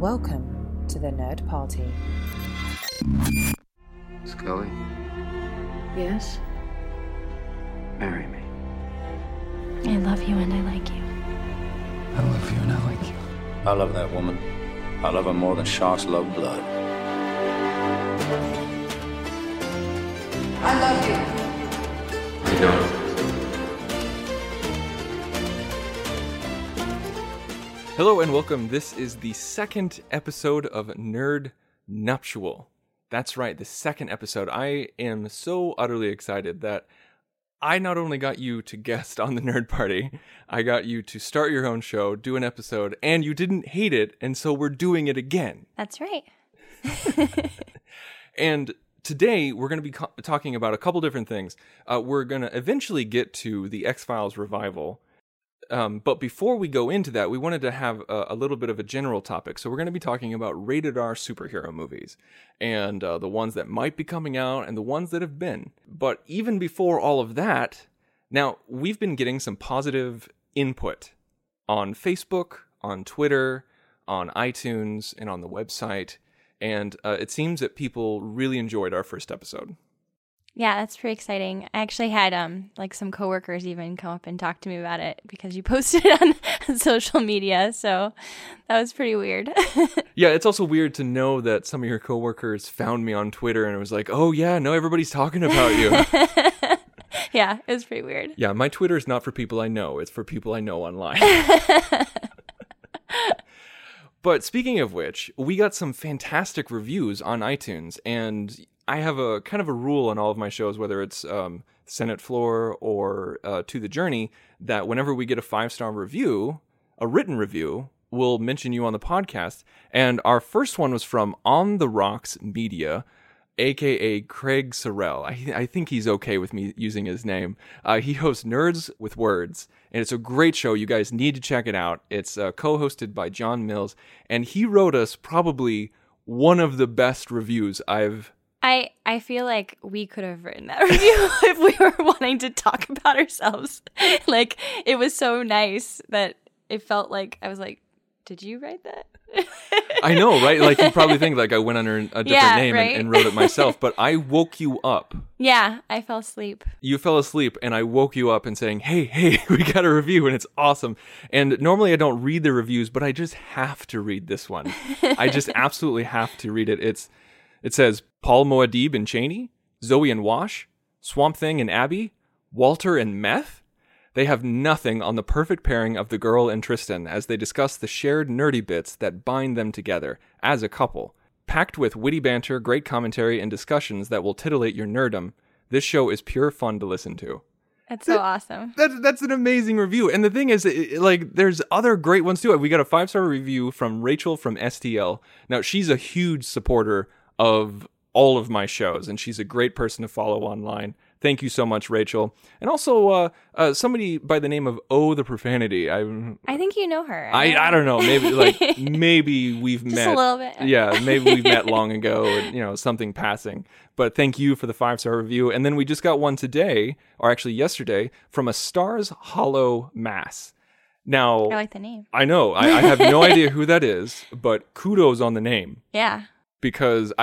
Welcome to the Nerd Party. Scully, Yes? marry me. I love you and I like you. I love you and I like you. I love that woman. I love her more than sharks love blood. I love you. I don't. Hello and welcome. This is the second episode of Nerd Nuptial. That's right, the second episode. I am so utterly excited that I not only got you to guest on the Nerd Party, I got you to start your own show, do an episode, and you didn't hate it, and so we're doing it again. That's right. And today we're going to be talking about a couple different things. We're going to eventually get to the X-Files revival. But before we go into that, we wanted to have a little bit of a general topic. So we're going to be talking about rated R superhero movies and the ones that might be coming out and the ones that have been. But even before all of that, now we've been getting some positive input on Facebook, on Twitter, on iTunes, and on the website. And it seems that people really enjoyed our first episode. Yeah, that's pretty exciting. I actually had some coworkers even come up and talk to me about it because you posted it on social media, so that was pretty weird. Yeah, it's also weird to know that some of your coworkers found me on Twitter and it was like, oh yeah, no, everybody's talking about you. Yeah, it was pretty weird. Yeah, my Twitter is not for people I know, it's for people I know online. But speaking of which, we got some fantastic reviews on iTunes, and I have a kind of a rule on all of my shows, whether it's Senate Floor or To the Journey, that whenever we get a 5-star review, a written review, we'll mention you on the podcast. And our first one was from On the Rocks Media, a.k.a. Craig Sorrell. I think he's okay with me using his name. He hosts Nerds with Words, and it's a great show. You guys need to check it out. It's co-hosted by John Mills, and he wrote us probably one of the best reviews I feel like we could have written that review if we were wanting to talk about ourselves. Like, it was so nice that it felt like, I was like, did you write that? I know, right? Like, you probably think like I went under a different name right? and wrote it myself, but I woke you up. Yeah, I fell asleep. You fell asleep, and I woke you up and saying, hey, we got a review, and it's awesome. And normally I don't read the reviews, but I just have to read this one. I just absolutely have to read it. It says, Paul Moadib and Cheney, Zoe and Wash, Swamp Thing and Abby, Walter and Meth. They have nothing on the perfect pairing of the girl and Tristan as they discuss the shared nerdy bits that bind them together as a couple. Packed with witty banter, great commentary, and discussions that will titillate your nerdom, this show is pure fun to listen to. That's so awesome. That's an amazing review. And the thing is, there's other great ones too. We got a 5-star review from Rachel from STL. Now, she's a huge supporter of all of my shows, and she's a great person to follow online. Thank you so much, Rachel. And also, somebody by the name of Oh the Profanity. I think you know her. I don't know. Maybe we've met. Just a little bit. Yeah, maybe we've met long ago, and, something passing. But thank you for the 5-star review. And then we just got one today, or actually yesterday, from a Stars Hollow Mass. Now, I like the name. I know. I have no idea who that is, but kudos on the name. Yeah. Because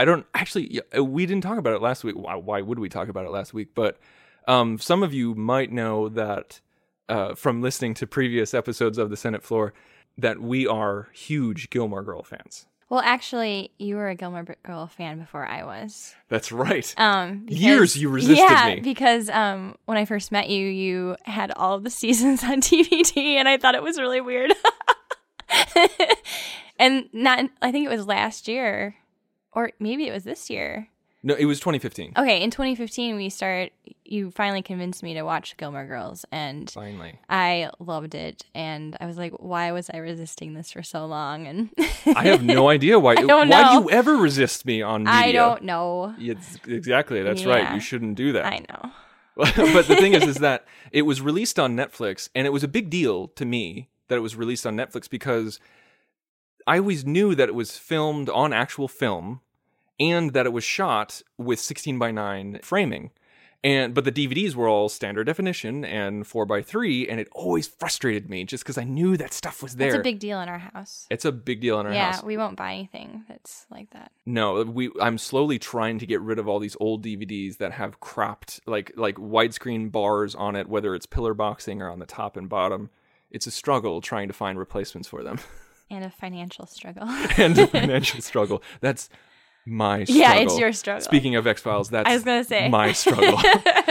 we didn't talk about it last week. Why would we talk about it last week? But some of you might know that from listening to previous episodes of the Senate Floor that we are huge Gilmore Girl fans. Well, actually, you were a Gilmore Girl fan before I was. That's right. Because, years you resisted me. Yeah, because when I first met you, you had all of the seasons on DVD, and I thought it was really weird. And I think it was last year. Or maybe it was this year. No, it was 2015. Okay, in 2015, you finally convinced me to watch Gilmore Girls, and finally, I loved it, and I was like, why was I resisting this for so long? And I have no idea why. I don't know. Why do you ever resist me on media? I don't know. Exactly, that's right. You shouldn't do that. I know. But the thing is that it was released on Netflix, and it was a big deal to me that it was released on Netflix because I always knew that it was filmed on actual film and that it was shot with 16:9 framing. But the DVDs were all standard definition and 4:3, and it always frustrated me just because I knew that stuff was there. It's a big deal in our house. It's a big deal in our house. Yeah, we won't buy anything that's like that. No, I'm slowly trying to get rid of all these old DVDs that have cropped like widescreen bars on it, whether it's pillar boxing or on the top and bottom. It's a struggle trying to find replacements for them. And a financial struggle. And a financial struggle. That's my struggle. Yeah, it's your struggle. Speaking of X-Files, that's I was gonna say. my struggle.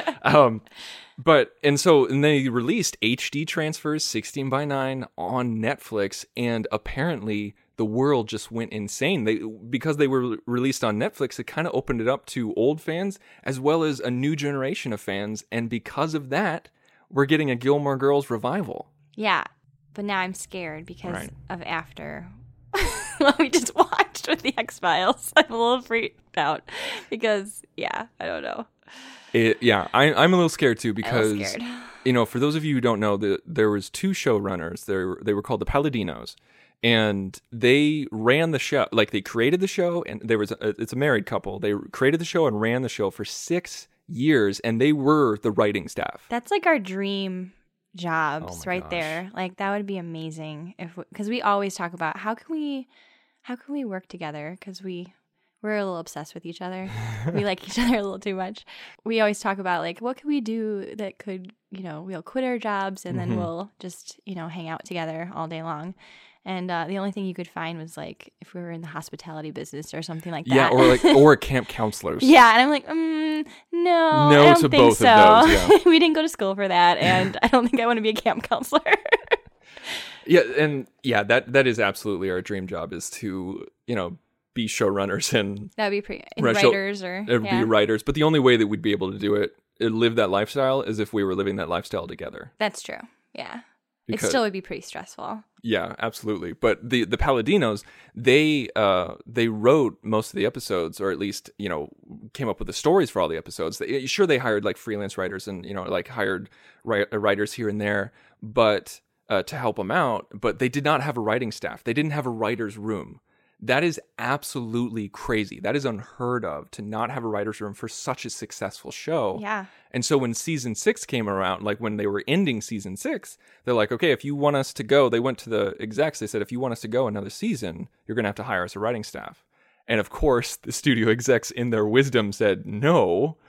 And they released HD transfers 16:9 on Netflix, and apparently the world just went insane. Because they were released on Netflix, it kind of opened it up to old fans as well as a new generation of fans, and because of that, we're getting a Gilmore Girls revival. Yeah, but now I'm scared because Right. of after what we just watched with the X-Files. I'm a little freaked out because, yeah, I don't know. I'm a little scared too I'm a because, little scared. For those of you who don't know, there was two showrunners. They were called the Palladinos, and they ran the show. Like, they created the show, and it's a married couple. They created the show and ran the show for 6 years, and they were the writing staff. That's like our dream jobs Oh my right gosh. there. Like, that would be amazing because we always talk about how can we work together, because we're a little obsessed with each other. We like each other a little too much. We always talk about, like, what could we do that could, we'll quit our jobs and then we'll just, hang out together all day long. And the only thing you could find was, like, if we were in the hospitality business or something like that. Yeah, or camp counselors. Yeah, and I'm like, no, I don't to think both so. of those, yeah. We didn't go to school for that, and I don't think I want to be a camp counselor. That is absolutely our dream job, is to, be showrunners and That'd be pretty Right, so writers or be writers. But the only way that we'd be able to do it, live that lifestyle, is if we were living that lifestyle together. That's true. Yeah, Because- it still would be pretty stressful. Yeah, absolutely. But the Palladinos, they wrote most of the episodes, or at least, came up with the stories for all the episodes. They hired like freelance writers and, like hired writers here and there, but to help them out. But they did not have a writing staff. They didn't have a writer's room. That is absolutely crazy. That is unheard of, to not have a writer's room for such a successful show. Yeah. And so when season 6 came around, like when they were ending season 6, they're like, okay, if you want us to go, they went to the execs, they said, if you want us to go another season, you're going to have to hire us a writing staff. And of course, the studio execs in their wisdom said no,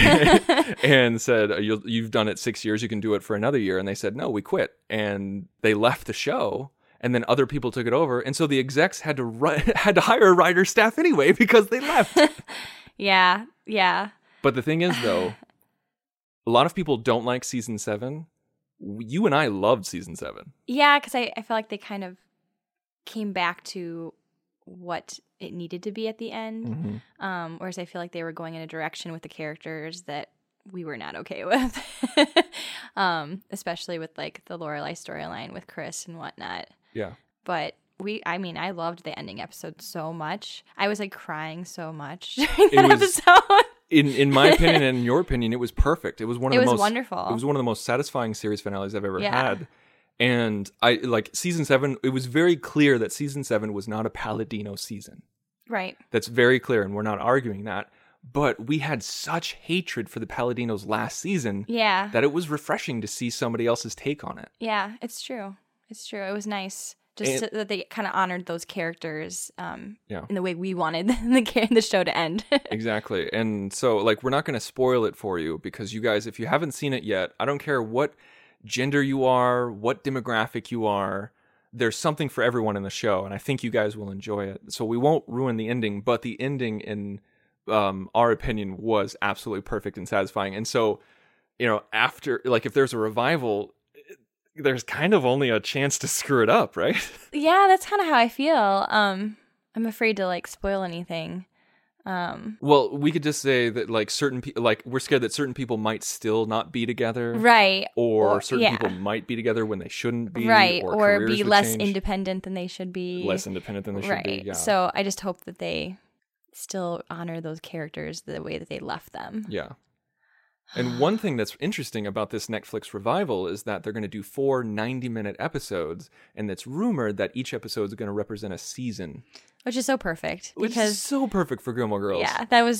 and said, you've done it 6 years, you can do it for another year. And they said, no, we quit. And they left the show. And then other people took it over, and so the execs had to hire a writer staff anyway because they left. Yeah. But the thing is, though, a lot of people don't like season 7. You and I loved season 7. Yeah, because I feel like they kind of came back to what it needed to be at the end. Whereas I feel like they were going in a direction with the characters that we were not okay with. Especially with, like, the Lorelai storyline with Chris and whatnot. Yeah. But I loved the ending episode so much. I was, like, crying so much during that episode. In my opinion and in your opinion, it was perfect. It was one of the most wonderful. It was one of the most satisfying series finales I've ever Yeah. had. And I like season 7. It was very clear that season 7 was not a Palladino season. Right. That's very clear, and we're not arguing that. But we had such hatred for the Palladinos last season Yeah. that it was refreshing to see somebody else's take on it. Yeah, it's true. It's true. It was nice that they kind of honored those characters in the way we wanted the show to end. Exactly. And so, like, we're not going to spoil it for you because you guys, if you haven't seen it yet, I don't care what gender you are, what demographic you are, there's something for everyone in the show, and I think you guys will enjoy it. So we won't ruin the ending, but the ending, in our opinion, was absolutely perfect and satisfying. And so, after, like, if there's a revival, there's kind of only a chance to screw it up, right? Yeah, that's kind of how I feel. I'm afraid to, like, spoil anything. Well, we could just say that, like, certain people, like, we're scared that certain people might still not be together, Right. Or certain people might be together when they shouldn't be, Right. Or Or careers be would less change. independent than they should be. Less independent than they should Right. be. Yeah. So I just hope that they still honor those characters the way that they left them. Yeah. And one thing that's interesting about this Netflix revival is that they're going to do 4 90-minute episodes, and it's rumored that each episode is going to represent a season. Which is so perfect. Which is so perfect for Gilmore Girls. Yeah, that was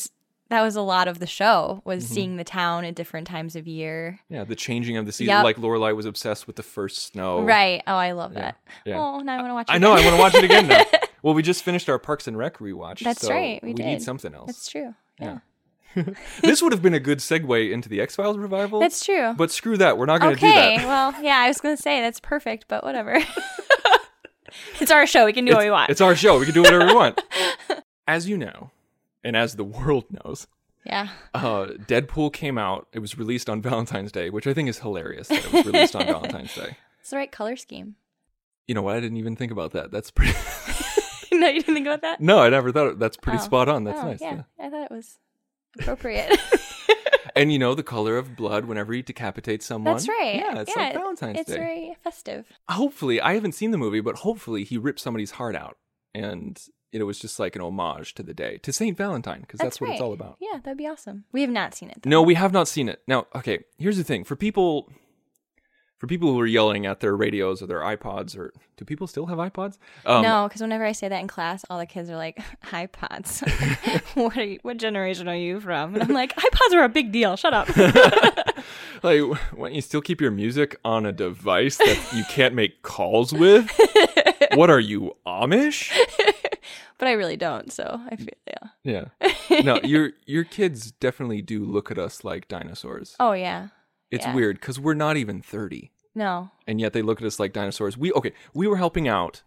that was a lot of the show, was seeing the town at different times of year. Yeah, the changing of the season. Yep. Like Lorelai was obsessed with the first snow. Right. Oh, I love that. Yeah. Oh, now I want to watch it. I know. I want to watch it again now. Well, we just finished our Parks and Rec rewatch. That's so right. We need did. something else. That's true. Yeah. This would have been a good segue into the X-Files revival. That's true. But screw that. We're not going to do Okay. that. Well, yeah, I was going to say that's perfect, but whatever. It's our show. We can do what we want. It's our show. We can do whatever we want. As you know, and as the world knows, Yeah. Deadpool came out. It was released on Valentine's Day, which I think is hilarious that it was released on Valentine's Day. It's the right color scheme. You know what? I didn't even think about that. That's pretty... No, you didn't think about that? No, I never thought that's pretty Oh. spot on. That's Oh, nice. Yeah. I thought it was appropriate. And you know the color of blood whenever you decapitate someone? That's right. Yeah, it's like Valentine's it's Day. very festive. Hopefully, I haven't seen the movie, but hopefully he ripped somebody's heart out. And it was just like an homage to the day, to St. Valentine, because that's what it's right. all about. Yeah, that'd be awesome. We have not seen it, though. No, we have not seen it. Now, okay, here's the thing. For people who are yelling at their radios or their iPods, or do people still have iPods? No, because whenever I say that in class, all the kids are like, iPods. What generation are you from? And I'm like, iPods are a big deal. Shut up. Like, why don't you still keep your music on a device that you can't make calls with? What are you, Amish? But I really don't, so I feel, yeah. Yeah. No, your kids definitely do look at us like dinosaurs. Oh, yeah. It's yeah. weird because we're not even 30. No. And yet they look at us like dinosaurs. We were helping out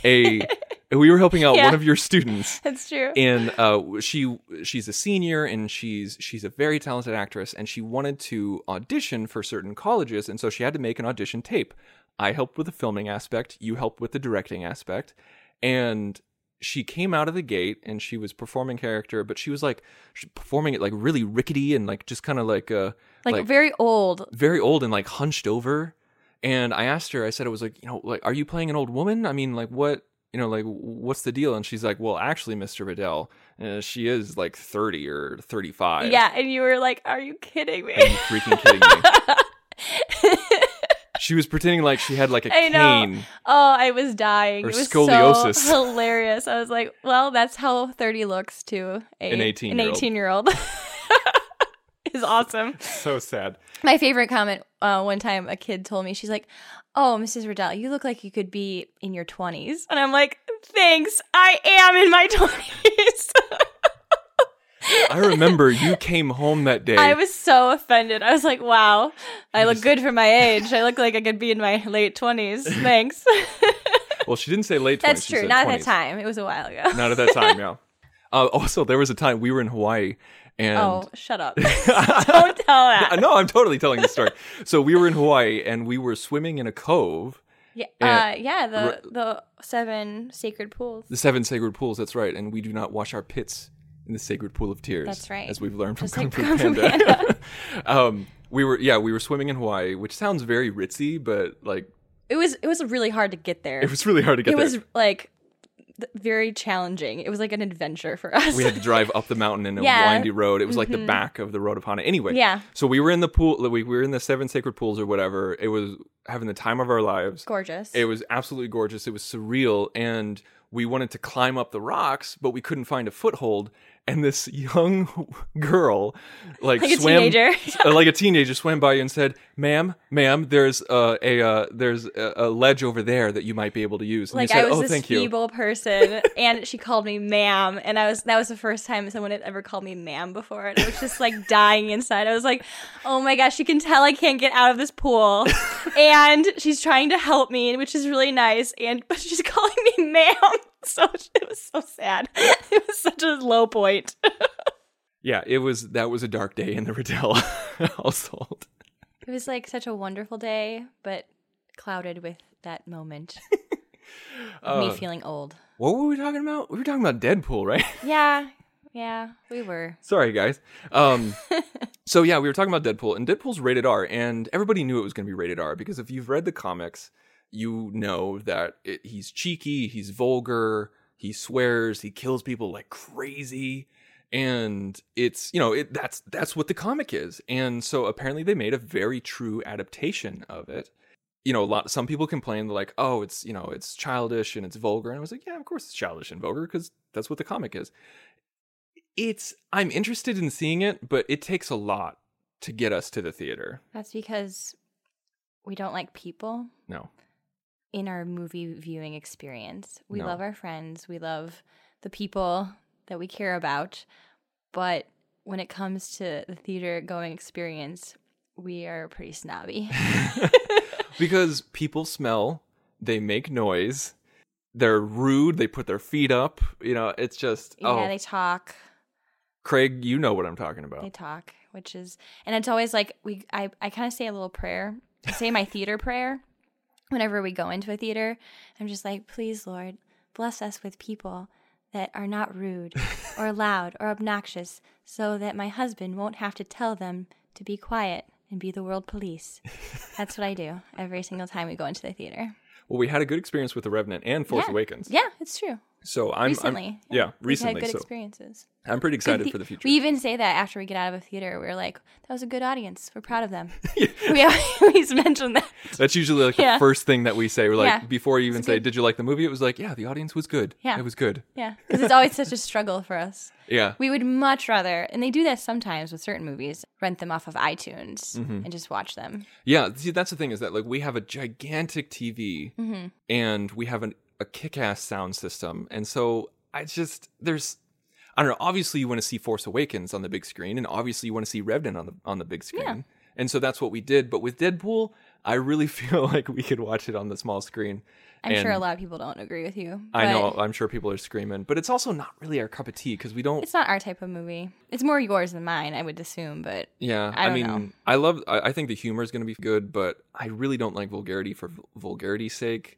one of your students. That's true. And she's a senior and she's a very talented actress, and she wanted to audition for certain colleges, and so she had to make an audition tape. I helped with the filming aspect, you helped with the directing aspect, and she came out of the gate and she was performing character, but she was like performing it like really rickety and like just kind of like very old. very old and like hunched over. And I asked her, I said, it was like, like, are you playing an old woman? I mean, like, what, like, what's the deal? And she's like, well, actually, Mr. Riddell, she is like 30 or 35. Yeah, and you were like, are you kidding me? Are you freaking kidding me? She was pretending like she had like a I know. cane. Oh, I was dying. Or it was scoliosis. so hilarious. I was like, well, that's how 30 looks to An 18-year-old. 18-year-old. It's awesome. So sad. My favorite comment one time, a kid told me, she's like, oh, Mrs. Riddell, you look like you could be in your 20s. And I'm like, thanks, I am in my 20s. I remember you came home that day. I was so offended. I was like, wow, I look good for my age. I look like I could be in my late 20s. Thanks. Well, she didn't say late 20s. That's she true. said Not 20s. at that time. It was a while ago. Not at that time, yeah. Also, there was a time we were in Hawaii. And Oh, shut up. Don't tell that. No, I'm totally telling the story. So we were in Hawaii and we were swimming in a cove. Yeah, And- the 7 sacred pools. The 7 sacred pools, that's right. And we do not wash our pits in the sacred pool of tears. That's right. As we've learned from Just Kung like Fu Kung Fu Panda. we were swimming in Hawaii, which sounds very ritzy, but like It was really hard to get there. it was really hard to get It there. was like very challenging. It was like an adventure for us. We had to drive up the mountain in a Yeah. windy road. It was like the back of the road of Hana. Anyway, Yeah. So we were in the pool. We were in the 7 sacred pools or whatever. It was having the time of our lives. Gorgeous. It was absolutely gorgeous. It was surreal. And we wanted to climb up the rocks, but we couldn't find a foothold. And this young girl, like Like a swam, teenager. like a teenager, swam by you and said, "Ma'am, there's a ledge over there that you might be able to use." And like you said, I was "Oh, this thank you." feeble person, and she called me ma'am, and that was the first time someone had ever called me ma'am before, and I was just like dying inside. I was like, oh my gosh, she can tell I can't get out of this pool, and she's trying to help me, which is really nice, but she's calling me ma'am. So it was so sad. It was such a low point. Yeah, that was a dark day in the Riddell household. It was like such a wonderful day, but clouded with that moment of me feeling old. What were we talking about? We were talking about Deadpool, right? Yeah, we were. Sorry, guys. So yeah, we were talking about Deadpool, and Deadpool's rated R, and everybody knew it was going to be rated R because if you've read the comics, you know that he's cheeky, he's vulgar, he swears, he kills people like crazy, and it's that's what the comic is. And so apparently they made a very true adaptation of it. Some people complain like, oh, it's childish and it's vulgar, and I was like, yeah, of course it's childish and vulgar because that's what the comic is. I'm interested in seeing it, but it takes a lot to get us to the theater. That's because we don't like people No. in our movie viewing experience. We No. love our friends. We love the people that we care about. But when it comes to the theater going experience, we are pretty snobby. Because people smell, they make noise, they're rude, they put their feet up. It's just, Yeah, they talk. Craig, you know what I'm talking about. They talk, which is, and it's always like I kind of say a little prayer. I say my theater prayer whenever we go into a theater. I'm just like, please, Lord, bless us with people that are not rude or loud or obnoxious, so that my husband won't have to tell them to be quiet and be the world police. That's what I do every single time we go into the theater. Well, we had a good experience with The Revenant and Force Yeah. Awakens. Yeah, it's true. So Recently. recently. We've had good So experiences. I'm pretty excited for the future. We even say that after we get out of a theater. We're like, that was a good audience. We're proud of them. We always mention that. That's usually like the Yeah. first thing that we say. We're like, Yeah. before you even It's say, good. did you like the movie? It was like, yeah, the audience was good. Yeah. It was good. Yeah, because it's always such a struggle for us. Yeah. We would much rather, and they do that sometimes with certain movies, rent them off of iTunes Mm-hmm. and just watch them. Yeah. See, that's the thing is that like we have a gigantic TV Mm-hmm. and we have a kick-ass sound system. And so I don't know, obviously you want to see Force Awakens on the big screen, and obviously you want to see Revenant on the big screen. Yeah. And so that's what we did. But with Deadpool, I really feel like we could watch it on the small screen. I'm sure And a lot of people don't agree with you. I know, but I'm sure people are screaming, but it's also not really our cup of tea because we don't. it's not our type of movie. It's more yours than mine, I would assume, but Yeah, I don't mean, know. I think the humor is going to be good, but I really don't like vulgarity for vulgarity's sake,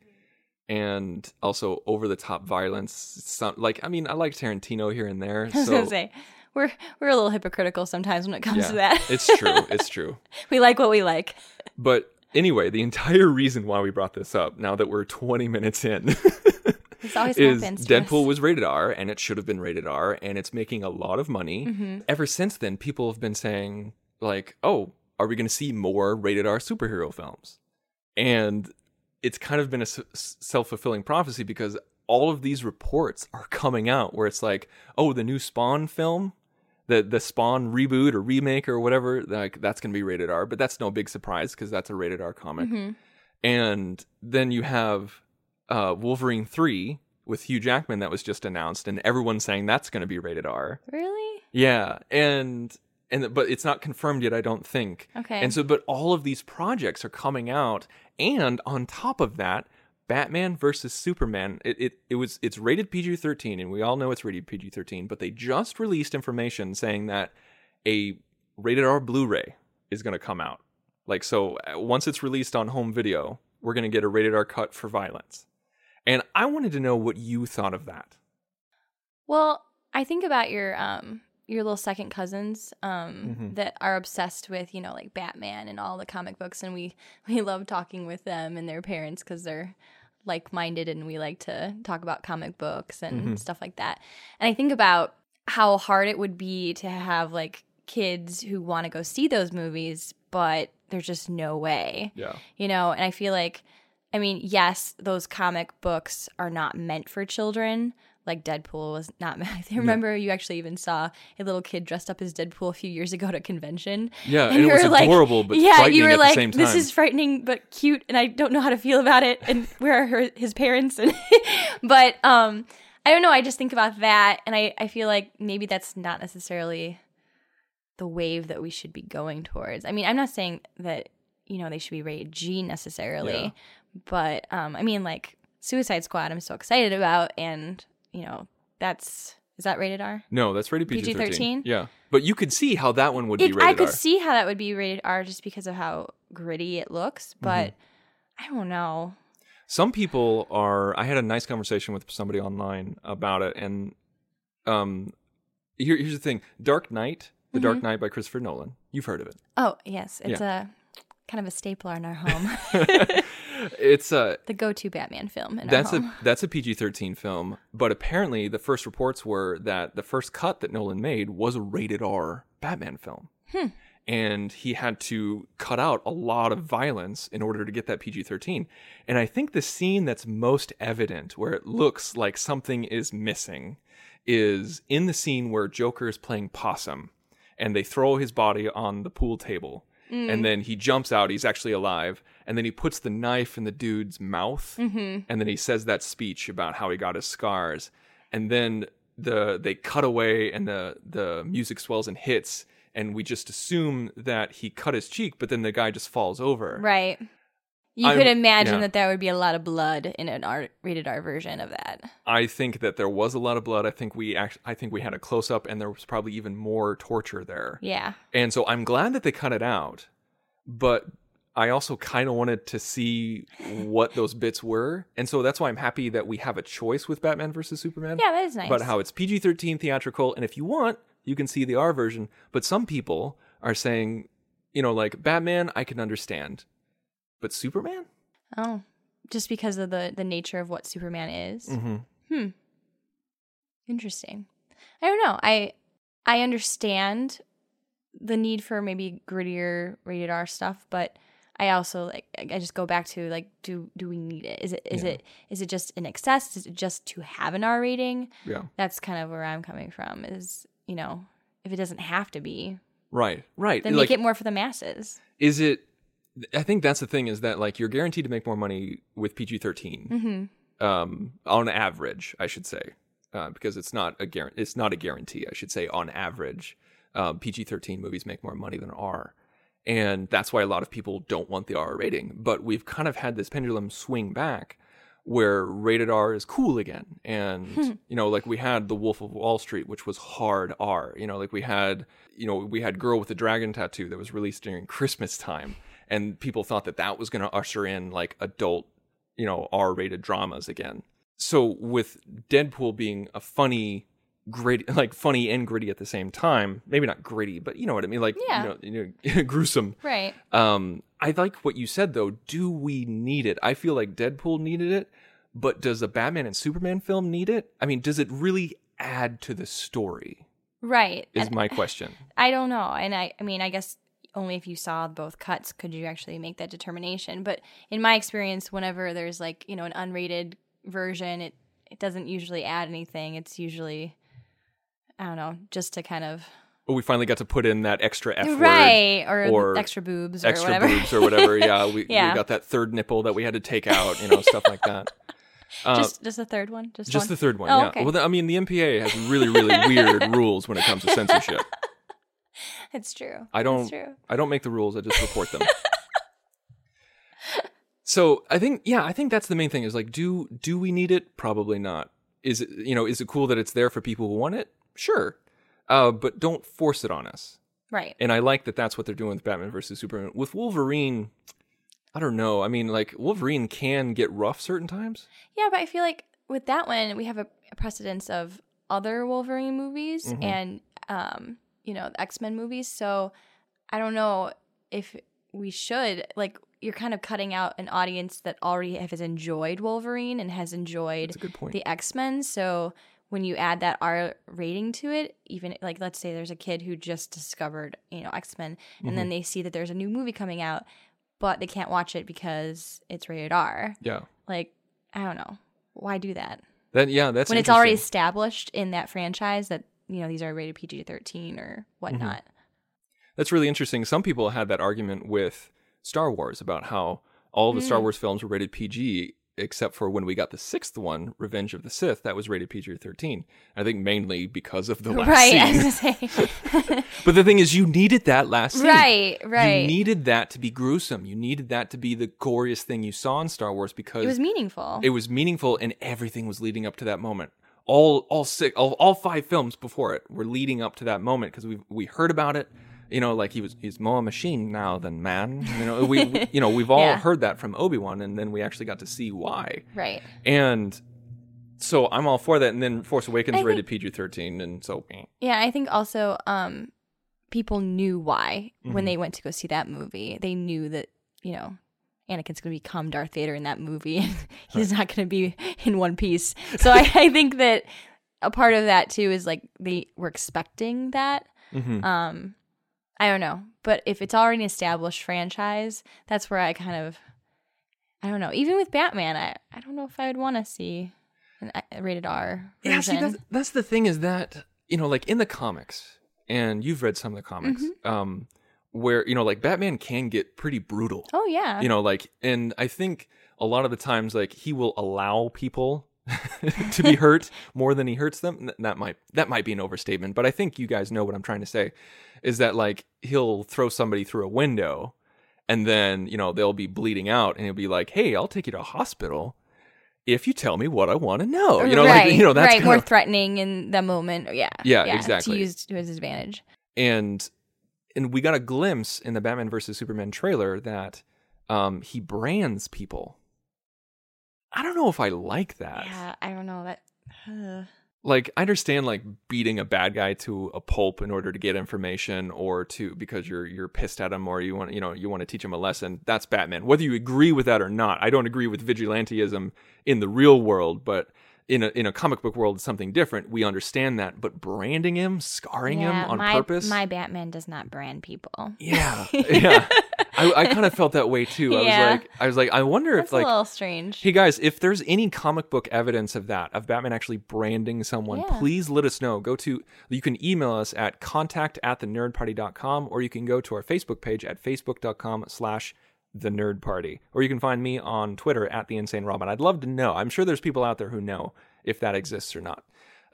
and also over the top violence. I like Tarantino here and there. I was going to say, we're a little hypocritical sometimes when it comes to that. It's true. It's true. We like what we like. But anyway, the entire reason why we brought this up, now that we're 20 minutes in, This always is happens to Deadpool us. was rated R, and it should have been rated R, and it's making a lot of money. Mm-hmm. Ever since then, people have been saying, like, oh, are we going to see more rated R superhero films? And it's kind of been a self-fulfilling prophecy because all of these reports are coming out where it's like, oh, the new Spawn film, the Spawn reboot or remake or whatever, like that's going to be rated R, but that's no big surprise because that's a rated R comic. Mm-hmm. And then you have Wolverine 3 with Hugh Jackman that was just announced, and everyone's saying that's going to be rated R. Really? Yeah, but it's not confirmed yet, I don't think. Okay. And so, but all of these projects are coming out, and on top of that, Batman versus Superman. It's rated PG-13, and we all know it's rated PG-13. But they just released information saying that a rated R Blu-ray is going to come out. Like, so once it's released on home video, we're going to get a rated R cut for violence. And I wanted to know what you thought of that. Well, I think about your little second cousins that are obsessed with, like Batman and all the comic books, and we love talking with them and their parents because they're like-minded and we like to talk about comic books and stuff like that. And I think about how hard it would be to have like kids who want to go see those movies, but there's just no way. Yeah. And I feel like, I mean, yes, those comic books are not meant for children. Like Deadpool was not meant. I remember you actually even saw a little kid dressed up as Deadpool a few years ago at a convention. Yeah, and you it was were like, adorable, but frightening you were at the like, same time. this is frightening but cute, and I don't know how to feel about it. And where are his parents? And but I don't know. I just think about that, and I feel like maybe that's not necessarily the wave that we should be going towards. I mean, I'm not saying that they should be rated G necessarily, but I mean, like Suicide Squad, I'm so excited about, and is that rated R? No, that's rated PG-13. PG-13? Yeah. But you could see how that one would be rated I could R. see how that would be rated R just because of how gritty it looks, but I don't know. Some people are... I had a nice conversation with somebody online about it, and here's the thing. Dark Knight, The Dark Knight by Christopher Nolan. You've heard of it. Oh, yes. It's a kind of a staple in our home. It's the go-to Batman film in our home. That's a PG-13 film, but apparently the first reports were that the first cut that Nolan made was a rated R Batman film. And he had to cut out a lot of violence in order to get that PG-13. And I think the scene that's most evident, where it looks like something is missing, is in the scene where Joker is playing possum and they throw his body on the pool table. And then he jumps out. He's actually alive. And then he puts the knife in the dude's mouth. And then he says that speech about how he got his scars. And then they cut away and the music swells and hits. And we just assume that he cut his cheek, but then the guy just falls over. Right. You could imagine that there would be a lot of blood in an rated R version of that. I think that there was a lot of blood. I think we had a close up, and there was probably even more torture there. Yeah. And so I'm glad that they cut it out, but I also kind of wanted to see what those bits were, and so that's why I'm happy that we have a choice with Batman versus Superman. Yeah, that is nice. But how it's PG-13 theatrical, and if you want, you can see the R version. But some people are saying, like Batman, I can understand. But Superman? Oh, just because of the nature of what Superman is? Mm-hmm. Interesting. I don't know. I understand the need for maybe grittier rated R stuff, but I also I just go back to do we need it? Is it just in excess? Is it just to have an R rating? Yeah. That's kind of where I'm coming from is, if it doesn't have to be. Right. Then make it more for the masses. Is it I think that's the thing is that you're guaranteed to make more money with PG-13 on average, I should say, because it's not a guarantee. I should say on average, PG-13 movies make more money than R, and that's why a lot of people don't want the R rating. But we've kind of had this pendulum swing back, where rated R is cool again, and we had The Wolf of Wall Street, which was hard R. We had Girl with the Dragon Tattoo that was released during Christmas time. And people thought that was going to usher in adult, R-rated dramas again. So with Deadpool being a funny, funny and gritty at the same time, maybe not gritty, but you know what I mean, gruesome. Right. I like what you said though. Do we need it? I feel like Deadpool needed it, but does a Batman and Superman film need it? I mean, does it really add to the story? Right. Is my question. I don't know, and I mean, I guess. Only if you saw both cuts could you actually make that determination. But in my experience, whenever there's an unrated version, it doesn't usually add anything. It's usually, I don't know, just to kind of... Well, we finally got to put in that extra F word. Right, or extra boobs or whatever. Extra boobs or whatever, yeah. We got that third nipple that we had to take out, stuff like that. Just the third one? Just one? The third one, oh, yeah. Okay. Well, the MPAA has really, really weird rules when it comes to censorship. It's true. I don't make the rules. I just report them. So I think that's the main thing is do we need it? Probably not. Is it cool that it's there for people who want it? Sure. But don't force it on us. Right. And I like that that's what they're doing with Batman versus Superman. With Wolverine, I don't know. I mean, Wolverine can get rough certain times. Yeah, but I feel like with that one, we have a precedence of other Wolverine movies and the X-Men movies. So I don't know if we should, you're kind of cutting out an audience that already has enjoyed Wolverine and has enjoyed That's a good point. the X-Men. So when you add that R rating to it, even let's say there's a kid who just discovered, X-Men, and then they see that there's a new movie coming out, but they can't watch it because it's rated R. Yeah. I don't know. Why do that? That's when it's already established in that franchise that, these are rated PG-13 or whatnot. That's really interesting. Some people had that argument with Star Wars about how all the Star Wars films were rated PG, except for when we got the sixth one, Revenge of the Sith, that was rated PG-13. I think mainly because of the last scene. I was going to say. But the thing is, you needed that last scene. Right. You needed that to be gruesome. You needed that to be the goriest thing you saw in Star Wars because... It was meaningful. It was meaningful, and everything was leading up to that moment. All 5 films before it were leading up to that moment because we heard about it. He's more a machine now than man. We've all heard that from Obi-Wan, and then we actually got to see why. Right. And so I'm all for that. And then Force Awakens rated PG-13, and so. Yeah, I think also people knew why when they went to go see that movie. They knew that Anakin's going to become Darth Vader in that movie, and he's not going to be in one piece. So I think that a part of that too is they were expecting that. I don't know, but if it's already an established franchise, that's where I don't know. Even with Batman, I don't know if I would want to see. a rated R Yeah, version. see, that's the thing is that, like in the comics, and you've read some of the comics, where, like Batman can get pretty brutal. Oh yeah. And I think a lot of the times, like, he will allow people to be hurt more than he hurts them. That might be an overstatement, but I think you guys know what I'm trying to say, is that, like, he'll throw somebody through a window and then, they'll be bleeding out and he'll be like, hey, I'll take you to a hospital if you tell me what I want to know. Right, that's right, kind more of threatening in the moment. Yeah. Yeah, exactly. To use to his advantage. And we got a glimpse in the Batman vs. Superman trailer that he brands people. I don't know if I like that. Yeah, I don't know that. Like, I understand, like, beating a bad guy to a pulp in order to get information, or because you're pissed at him, or you want to teach him a lesson. That's Batman. Whether you agree with that or not, I don't agree with vigilantism in the real world, but in a comic book world, it's something different. We understand that, but branding him, scarring him on purpose. My Batman does not brand people. Yeah. I kind of felt that way too. Yeah. I was like, I wonder That's if, like, a little strange. hey guys, if there's any comic book evidence of Batman actually branding someone, please let us know. You can email us at contact@thenerdparty.com, or you can go to our Facebook page at facebook.com/thenerdparty, or you can find me on Twitter at @theinsanerobin. I'd love to know. I'm sure there's people out there who know if that exists or not.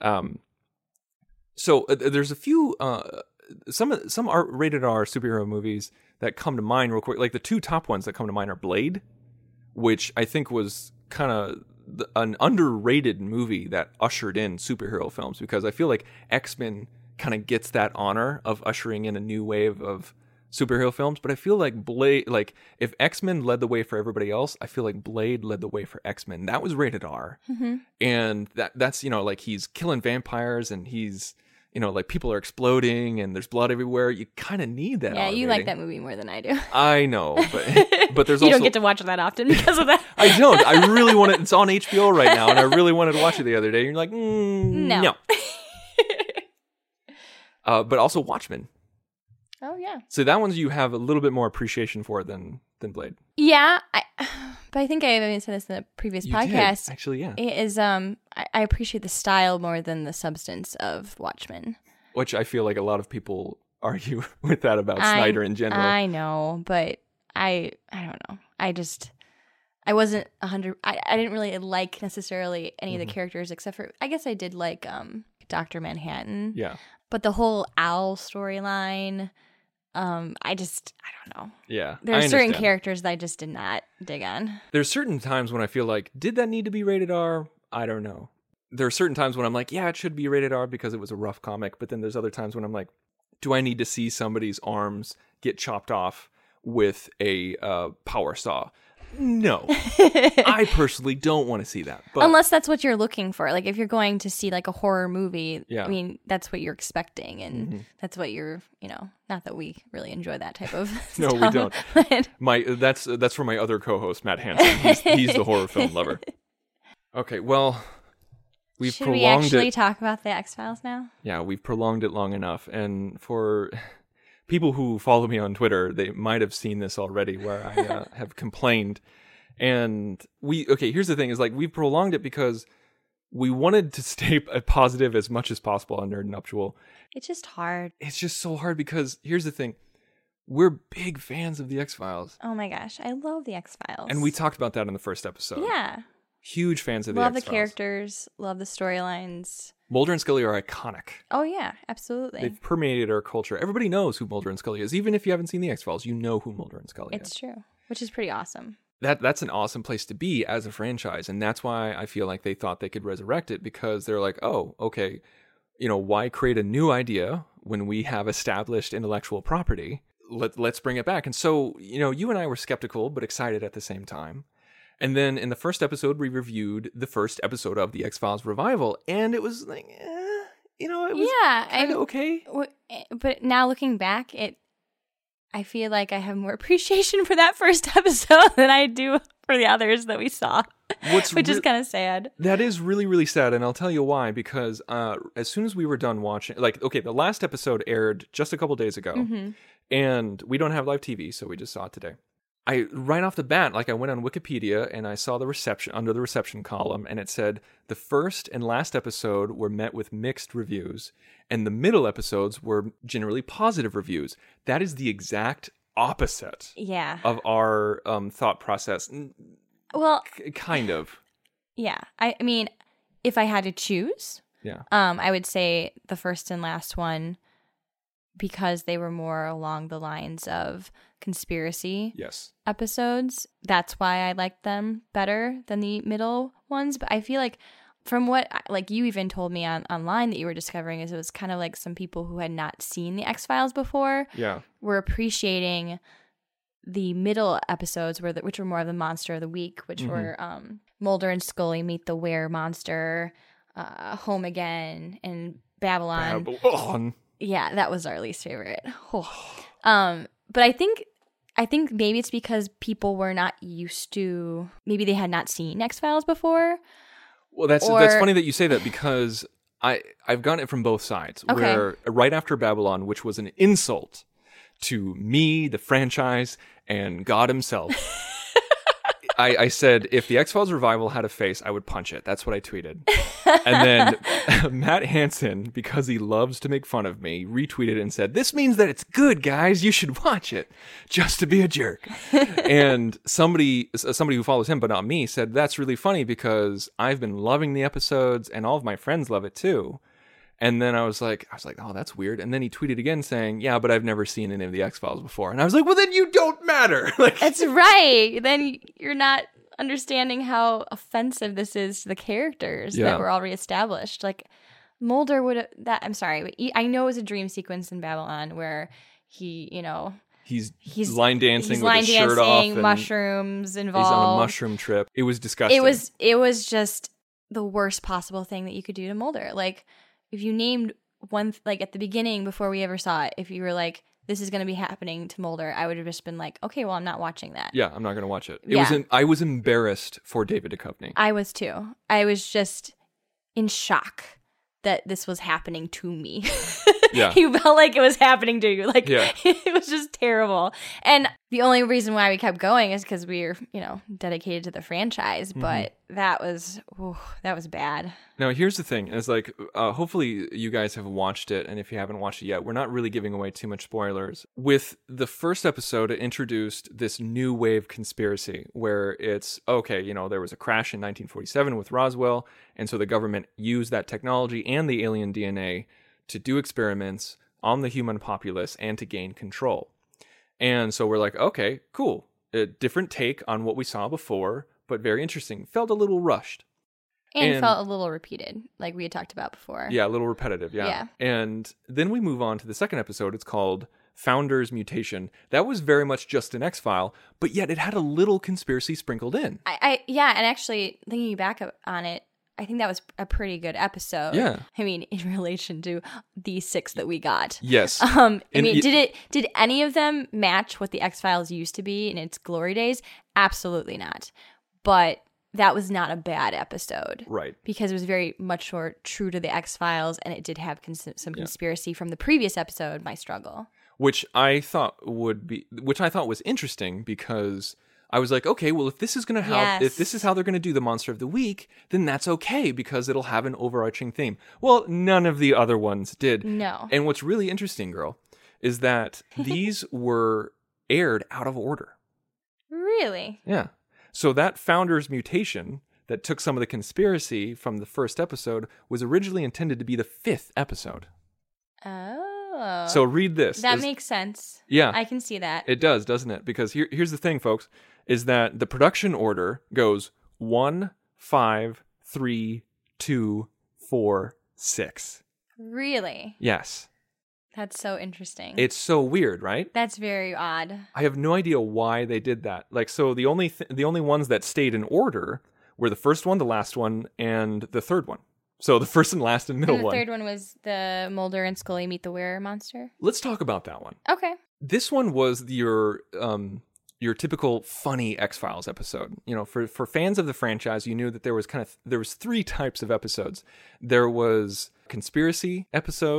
So there's a few some rated R superhero movies that come to mind real quick. Like, the two top ones that come to mind are Blade, which I think was kind of an underrated movie that ushered in superhero films, because I feel like X-Men kind of gets that honor of ushering in a new wave of superhero films. But I feel like Blade, like, if X-Men led the way for everybody else, I feel like Blade led the way for X-Men. That was rated R. And that's, like, he's killing vampires and he's, like, people are exploding and there's blood everywhere. You kind of need that. Yeah, you R like rating. that movie more than I do. I know, but there's you also, don't get to watch it that often because of that. I don't. I really want it. It's on HBO right now, and I really wanted to watch it the other day. And you're like, no. But also Watchmen. Oh yeah. So that one's you have a little bit more appreciation for than Blade. Yeah, but I think I even said this in a previous You podcast. did, actually, yeah. It is I appreciate the style more than the substance of Watchmen. Which I feel like a lot of people argue with that about Snyder in general. I know, but I don't know. I wasn't 100. I didn't really like necessarily any of the characters, except for, I guess I did like Dr. Manhattan. Yeah. But the whole Owl storyline, I don't know. Yeah. There are I certain understand. characters that I just did not dig on. There's certain times when I feel like, did that need to be rated R? I don't know. There are certain times when I'm like, yeah, it should be rated R because it was a rough comic. But then there's other times when I'm like, do I need to see somebody's arms get chopped off with a power saw? No. I personally don't want to see that. But Unless that's what you're looking for. Like, if you're going to see like a horror movie, Yeah. I mean, that's what you're expecting. And that's what you're, not that we really enjoy that type of No, we stuff. don't. But- That's for my other co-host, Matt Hansen. He's the horror film lover. Okay, well, we've Should we prolonged actually it. talk about the X-Files now? Yeah, we've prolonged it long enough. And for people who follow me on Twitter, they might have seen this already where I have complained. And here's the thing, is like, we've prolonged it because we wanted to stay positive as much as possible on Nerd Nuptial. It's just hard. It's just so hard because here's the thing. We're big fans of the X-Files. Oh my gosh, I love the X-Files. And we talked about that in the first episode. Yeah. Huge fans of the Love X-Files. the characters, love the storylines. Mulder and Scully are iconic. Oh yeah, absolutely. They've permeated our culture. Everybody knows who Mulder and Scully is. Even if you haven't seen the X-Files, you know who Mulder and Scully is. It's true, which is pretty awesome. That's an awesome place to be as a franchise. And that's why I feel like they thought they could resurrect it, because they're like, oh, okay, why create a new idea when we have established intellectual property? Let's bring it back. And so, you and I were skeptical but excited at the same time. And then in the first episode, we reviewed the first episode of the X-Files revival, and it was like, it was kind of okay. But now looking back, I feel like I have more appreciation for that first episode than I do for the others that we saw, which is kind of sad. That is really, really sad, and I'll tell you why. Because as soon as we were done watching, the last episode aired just a couple days ago, and we don't have live TV, so we just saw it today. I right off the bat, like I went on Wikipedia and I saw the reception under the reception column, and it said the first and last episode were met with mixed reviews, and the middle episodes were generally positive reviews. That is the exact opposite Yeah. of our thought process. Well, Kind of. yeah. I mean, if I had to choose, Yeah. I would say the first and last one, because they were more along the lines of conspiracy Yes. episodes. That's why I liked them better than the middle ones. But I feel like from what like you even told me online that you were discovering is it was kind of like some people who had not seen the X-Files before Yeah. were appreciating the middle episodes which were more of the monster of the week, which were Mulder and Scully meet the were monster, Home Again, and Babylon. Babylon. Yeah, that was our least favorite. But I think maybe it's because people were not used to, maybe they had not seen X-Files before. Well, that's Or- funny that you say that, because I've gotten it from both sides. Okay. Where right after Babylon, which was an insult to me, the franchise, and God himself, I said if the X-Files revival had a face, I would punch it. That's what I tweeted. And then Matt Hansen, because he loves to make fun of me, retweeted and said, "This means that it's good, guys. You should watch it just to be a jerk." And somebody who follows him, but not me, said, "That's really funny because I've been loving the episodes and all of my friends love it too." And then I was like, "Oh, that's weird." And then he tweeted again saying, "Yeah, but I've never seen any of the X-Files before." And I was like, "Well, then you don't matter." Like, That's right. Then you're not understanding how offensive this is to the characters Yeah. that were already established. Like Mulder would have I'm sorry, but I know it was a dream sequence in Babylon where he, he's he's line dancing he's with line his shirt off, dancing, and mushrooms involved. he's on a mushroom trip. It was disgusting. It was just the worst possible thing that you could do to Mulder. Like if you named one, like at the beginning before we ever saw it, if you were like, this is going to be happening to Mulder, I would have just been like, okay, well, I'm not watching that. Yeah, I'm not going to watch it. Yeah. I was embarrassed for David Duchovny. I was too. I was just in shock that this was happening to me. Yeah. You felt like it was happening to you. Like, Yeah. it was just terrible. And the only reason why we kept going is because we were, dedicated to the franchise. But that was bad. Now, here's the thing. It's like, hopefully you guys have watched it, and if you haven't watched it yet, we're not really giving away too much spoilers. With the first episode, it introduced this new wave conspiracy where it's, okay, there was a crash in 1947 with Roswell, and so the government used that technology and the alien DNA to do experiments on the human populace and to gain control. And so we're like, okay, cool. A different take on what we saw before, but very interesting. Felt a little rushed. And And- felt a little repeated, like we had talked about before. Yeah, a little repetitive, yeah. Yeah. And then we move on to the second episode. It's called Founder's Mutation. That was very much just an X-File, but yet it had a little conspiracy sprinkled in. And actually thinking back on it, I think that was a pretty good episode. Yeah. I mean, in relation to the 6 that we got. Yes. Did any of them match what the X-Files used to be in its glory days? Absolutely not. But that was not a bad episode. Right. Because it was very much more true to the X-Files, and it did have some conspiracy from the previous episode, My Struggle. Which I thought was interesting because I was like, okay, well, if this is if this is how they're going to do the Monster of the Week, then that's okay because it'll have an overarching theme. Well, none of the other ones did. No. And what's really interesting, girl, is that these were aired out of order. Really? Yeah. So that Founder's Mutation that took some of the conspiracy from the first episode was originally intended to be the 5th episode. Oh. So read this. That makes sense. Yeah. I can see that. It does, doesn't it? Because here's the thing, folks, is that the production order goes 1, 5, 3, 2, 4, 6. Really? Yes. That's so interesting. It's so weird, right? That's very odd. I have no idea why they did that. Like, so the only ones that stayed in order were the first one, the last one, and the third one. So the first and last and middle And the one. third one was the Mulder and Scully meet the were monster. Let's talk about that one. Okay. This one was your typical funny X-Files episode. For fans of the franchise, you knew that there was 3 types of episodes. There was conspiracy episode,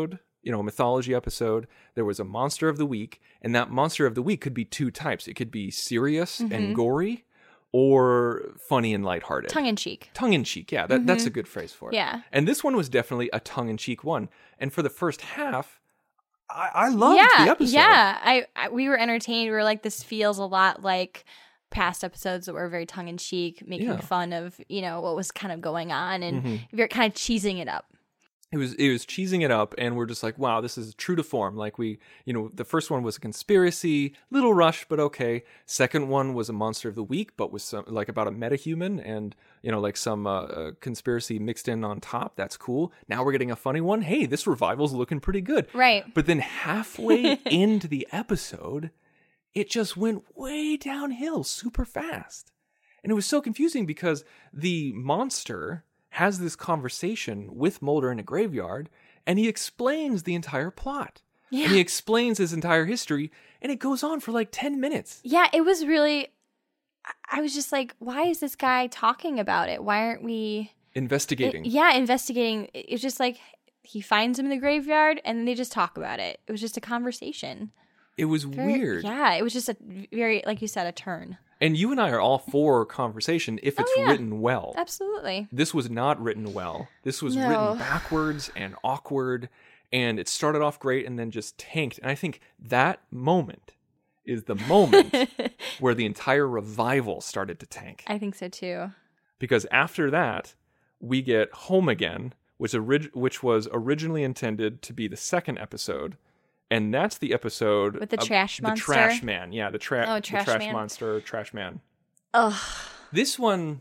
a mythology episode. There was a monster of the week, and that monster of the week could be two types. It could be serious and gory, or funny and lighthearted. Tongue-in-cheek. Tongue-in-cheek, yeah. That's a good phrase for it. Yeah. And this one was definitely a tongue-in-cheek one. And for the first half, I loved the episode. Yeah, we were entertained. We were like, this feels a lot like past episodes that were very tongue-in-cheek, making fun of, what was kind of going on, and very kind of cheesing it up. It was cheesing it up, and we're just like, wow, this is true to form. Like the first one was a conspiracy, little rush, but okay. Second one was a monster of the week, but with some like about a metahuman and like some conspiracy mixed in on top. That's cool. Now we're getting a funny one. Hey, this revival's looking pretty good, right? But then halfway into the episode, it just went way downhill super fast, and it was so confusing because the monster has this conversation with Mulder in a graveyard, and he explains the entire plot. Yeah. And he explains his entire history, and it goes on for like 10 minutes. Yeah, it was really... I was just like, why is this guy talking about it? Why aren't we... Investigating. Investigating. It's just like, he finds him in the graveyard, and then they just talk about it. It was just a conversation. It was weird. Yeah, it was just a very, like you said, a turn. And you and I are all for conversation if it's written well. Absolutely. This was not written well. This was written backwards and awkward, and it started off great and then just tanked. And I think that moment is the moment where the entire revival started to tank. I think so too. Because after that, we get Home Again, which was originally intended to be the second episode. And that's the episode with the trash monster. The trash man, yeah, the trash monster, trash man. Ugh. This one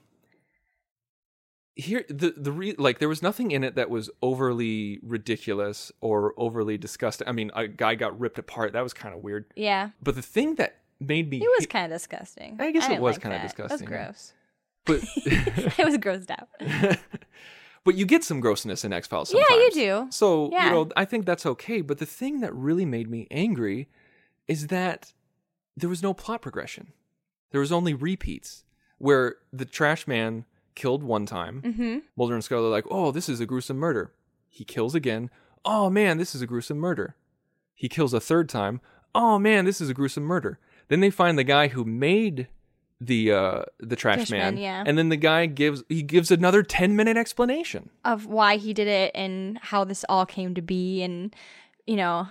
here, there was nothing in it that was overly ridiculous or overly disgusting. I mean, a guy got ripped apart. That was kind of weird. Yeah. But the thing that made me... It was kind of disgusting. I guess it was kind of disgusting. It was gross. But it was grossed out. But you get some grossness in X-Files sometimes. Yeah, you do. So, I think that's okay. But the thing that really made me angry is that there was no plot progression. There was only repeats where the trash man killed one time. Mm-hmm. Mulder and Scully are like, oh, this is a gruesome murder. He kills again. Oh, man, this is a gruesome murder. He kills a third time. Oh, man, this is a gruesome murder. Then they find the guy who made... the trash man, and then the guy gives another 10-minute explanation of why he did it and how this all came to be, and and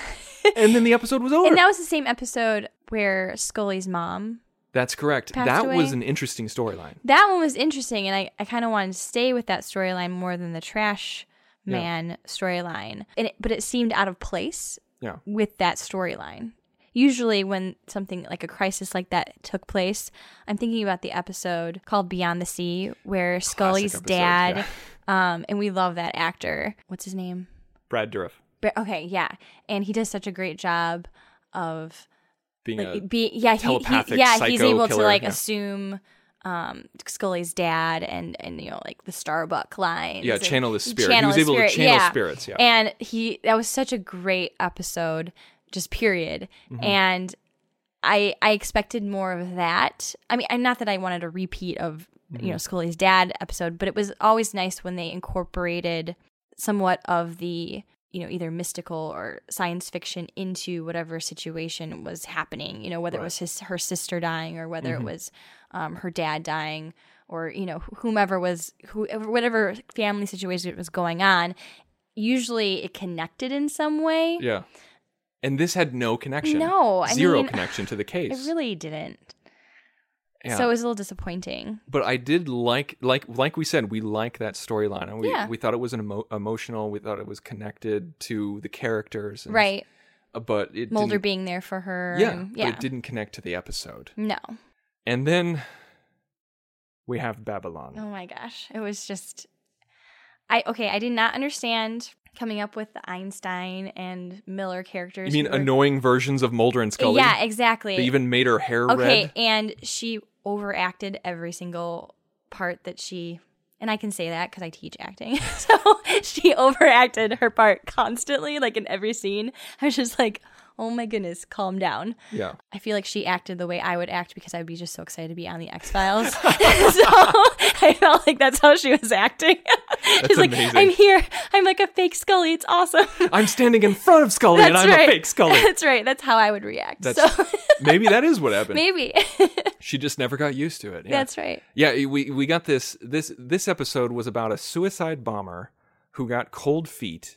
then the episode was over. And that was the same episode where Scully's mom. That's correct. That was an interesting storyline. That one was interesting, and I kind of wanted to stay with that storyline more than the trash man storyline. But it seemed out of place with that storyline. Usually when something like a crisis like that took place, I'm thinking about the episode called Beyond the Sea, where Scully's dad, and we love that actor. What's his name? Brad Dourif. Okay, yeah. And he does such a great job of being telepathic psycho he's able killer, to assume Scully's like the Starbuck lines. Yeah, channel the spirit. He was able to channel spirits, yeah. And that was such a great episode. Just period. Mm-hmm. And I expected more of that. I mean, not that I wanted a repeat of, Scully's dad episode, but it was always nice when they incorporated somewhat of the, either mystical or science fiction into whatever situation was happening, whether it was her sister dying or whether it was her dad dying or, whatever family situation was going on. Usually it connected in some way. Yeah. And this had no connection. No. Zero connection to the case. It really didn't. Yeah. So it was a little disappointing. But I did like we said, we like that storyline. And we thought it was emotional. We thought it was connected to the characters. And, right. But it Mulder being there for her. Yeah, but it didn't connect to the episode. No. And then we have Babylon. Oh my gosh. It was just... I did not understand... coming up with the Einstein and Miller characters. You mean annoying versions of Mulder and Scully? Yeah, exactly. They even made her hair red. Okay, and she overacted every single part that she... And I can say that because I teach acting. So she overacted her part constantly, like in every scene. I was just like, oh my goodness, calm down. Yeah. I feel like she acted the way I would act because I would be just so excited to be on the X-Files. So I felt like that's how she was acting. He's like, amazing. I'm here. I'm like a fake Scully. It's awesome. I'm standing in front of Scully and I'm a fake Scully. That's right. That's how I would react. So Maybe that is what happened. maybe. She just never got used to it. Yeah. That's right. Yeah, we got this episode was about a suicide bomber who got cold feet,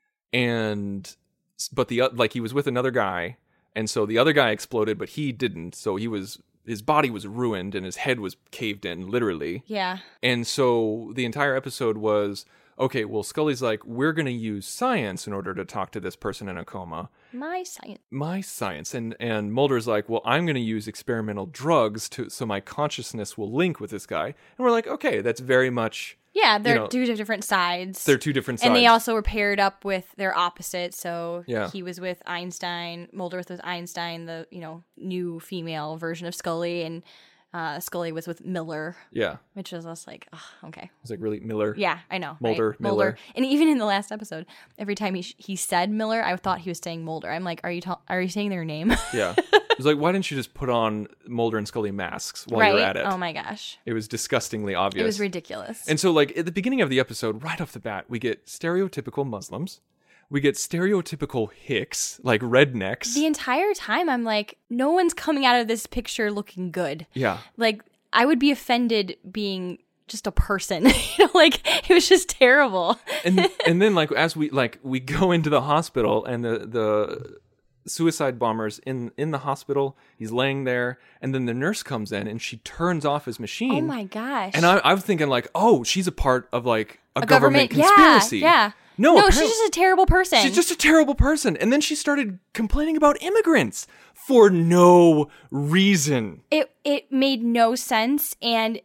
but he was with another guy, and so the other guy exploded, but he didn't. So his body was ruined and his head was caved in, literally. Yeah. And so the entire episode was, okay, well, Scully's like, we're going to use science in order to talk to this person in a coma. My science. And Mulder's like, well, I'm going to use experimental drugs so my consciousness will link with this guy. And we're like, okay, that's very much... Yeah, they're two different sides. They're two different sides. And they also were paired up with their opposites. So Yeah. he was with Einstein, Mulder was with Einstein, the, new female version of Scully, and Scully was with Miller. Yeah. Which was us like, oh, okay. It's like, really, Miller? Yeah, I know. Mulder, right? Miller. And even in the last episode, every time he said Miller, I thought he was saying Mulder. I'm like, are you saying their name? Yeah. It was like, why didn't you just put on Mulder and Scully masks while you were at it? Oh my gosh. It was disgustingly obvious. It was ridiculous. And so, like, at the beginning of the episode, right off the bat, we get stereotypical Muslims. We get stereotypical hicks, like rednecks. The entire time, I'm like, no one's coming out of this picture looking good. Yeah. Like, I would be offended being just a person. Like, it was just terrible. And then, like, as we go into the hospital and the suicide bomber's in the hospital, he's laying there, and then the nurse comes in and she turns off his machine. Oh my gosh. And I'm thinking, like, oh, she's a part of, like, a government conspiracy. Yeah. No, she's just a terrible person. She's just a terrible person. And then she started complaining about immigrants for no reason. It made no sense, and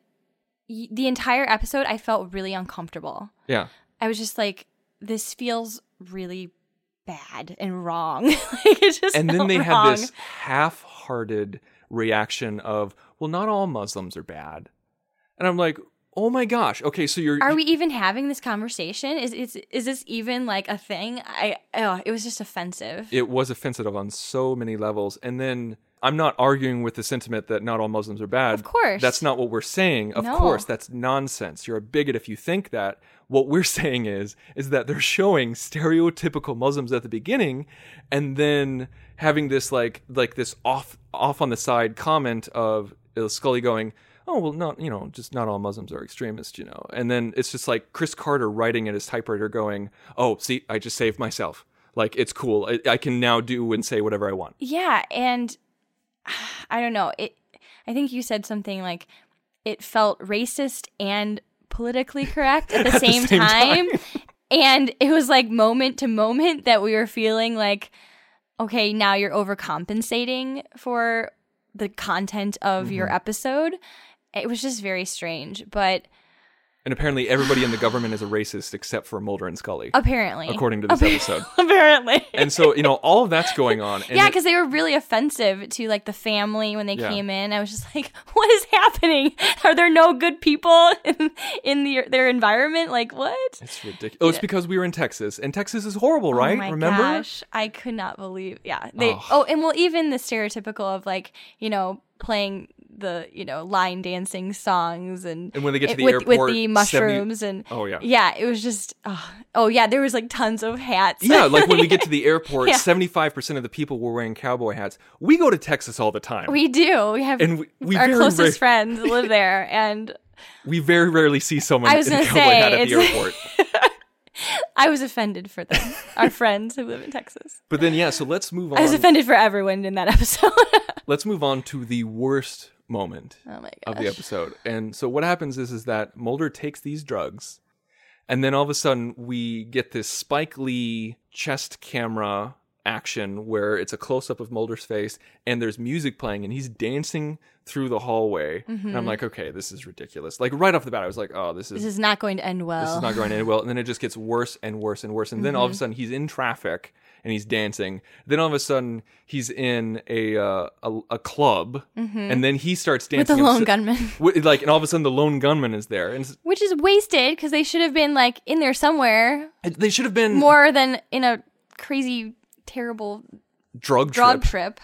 the entire episode, I felt really uncomfortable. Yeah. I was just like, this feels really bad and wrong. Like, it just and then felt they wrong. had this half-hearted reaction of, well, not all Muslims are bad. And I'm like, oh my gosh. Okay, so Are we even having this conversation? Is this even like a thing? It was just offensive. It was offensive on so many levels. And then I'm not arguing with the sentiment that not all Muslims are bad. Of course. That's not what we're saying. Of No. course, that's nonsense. You're a bigot if you think that. What we're saying is that they're showing stereotypical Muslims at the beginning, and then having this like this off on the side comment of Scully going, oh, well, not, just not all Muslims are extremists, And then it's just like Chris Carter writing at his typewriter going, oh, see, I just saved myself. Like, it's cool. I can now do and say whatever I want. Yeah, and I don't know. I think you said something like it felt racist and politically correct at the same time. And it was like moment to moment that we were feeling like, okay, now you're overcompensating for the content of your episode. It was just very strange, but... And apparently everybody in the government is a racist except for Mulder and Scully. Apparently. According to this episode. Apparently. And so, all of that's going on. And yeah, because they were really offensive to, like, the family when they came in. I was just like, what is happening? Are there no good people in their environment? Like, what? It's ridiculous. Oh, it's because we were in Texas. And Texas is horrible, right? Oh my Remember? gosh. I could not believe. Yeah. And well, even the stereotypical of, like, playing the line dancing songs and when they get to the with airport the mushrooms and it was just there was like tons of hats. Yeah, like when we get to the airport, 75% of the people were wearing cowboy hats. We go to Texas all the time. We do. We have we our very closest friends live there, and we very rarely see someone in a cowboy hat at the airport. I was offended for them, our friends who live in Texas. But then so let's move on. I was offended for everyone in that episode. Let's move on to the worst moment of the episode. And so what happens is that Mulder takes these drugs, and then all of a sudden we get this Spike Lee chest camera action where it's a close-up of Mulder's face and there's music playing and he's dancing through the hallway. And I'm like, okay, this is ridiculous. Like right off the bat I was like, oh, this is not going to end well. This is not going to end well. And then it just gets worse and worse and worse. And then all of a sudden he's in traffic and he's dancing. Then all of a sudden he's in a club, and then he starts dancing with the lone gunman. And all of a sudden the lone gunman is there, which is wasted because they should have been like in there somewhere. They should have been more than in a crazy, terrible drug trip.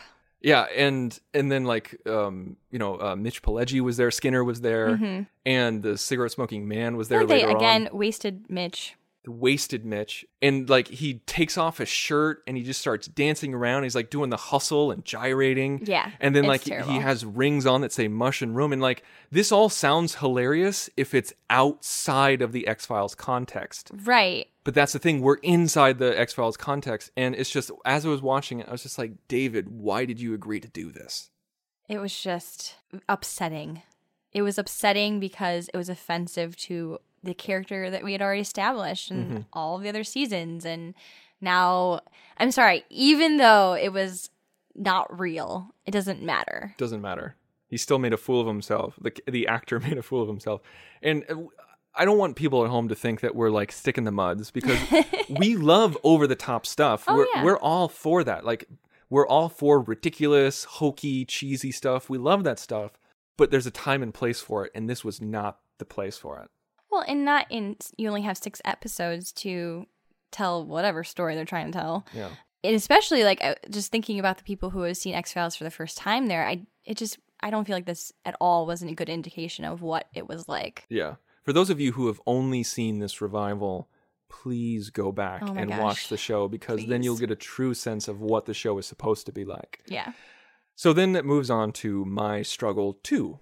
Yeah, and then like Mitch Pileggi was there, Skinner was there, and the cigarette smoking man was there Like they later again on. wasted Mitch. The wasted Mitch, and like he takes off his shirt and he just starts dancing around. He's like doing the hustle and gyrating. Yeah, and then it's like terrible. he has rings on that say mush and room, and like this all sounds hilarious if it's outside of the X-Files context. Right. But that's the thing, we're inside the X-Files context, and it's just, as I was watching it, I was just like, David, why did you agree to do this? It was just upsetting. It was upsetting because it was offensive to the character that we had already established in all of the other seasons. And now, I'm sorry, even though it was not real, it doesn't matter. Doesn't matter. He still made a fool of himself. The actor made a fool of himself. And I don't want people at home to think that we're like stick in the muds, because we love over the top stuff. We're all for that. Like, we're all for ridiculous, hokey, cheesy stuff. We love that stuff, but there's a time and place for it, and this was not the place for it. Well, and you only have 6 episodes to tell whatever story they're trying to tell. Yeah. And especially like just thinking about the people who have seen X-Files for the first time there, I don't feel like this at all wasn't a good indication of what it was like. Yeah. For those of you who have only seen this revival, please go back and watch the show, because then you'll get a true sense of what the show is supposed to be like. Yeah. So then it moves on to My Struggle 2.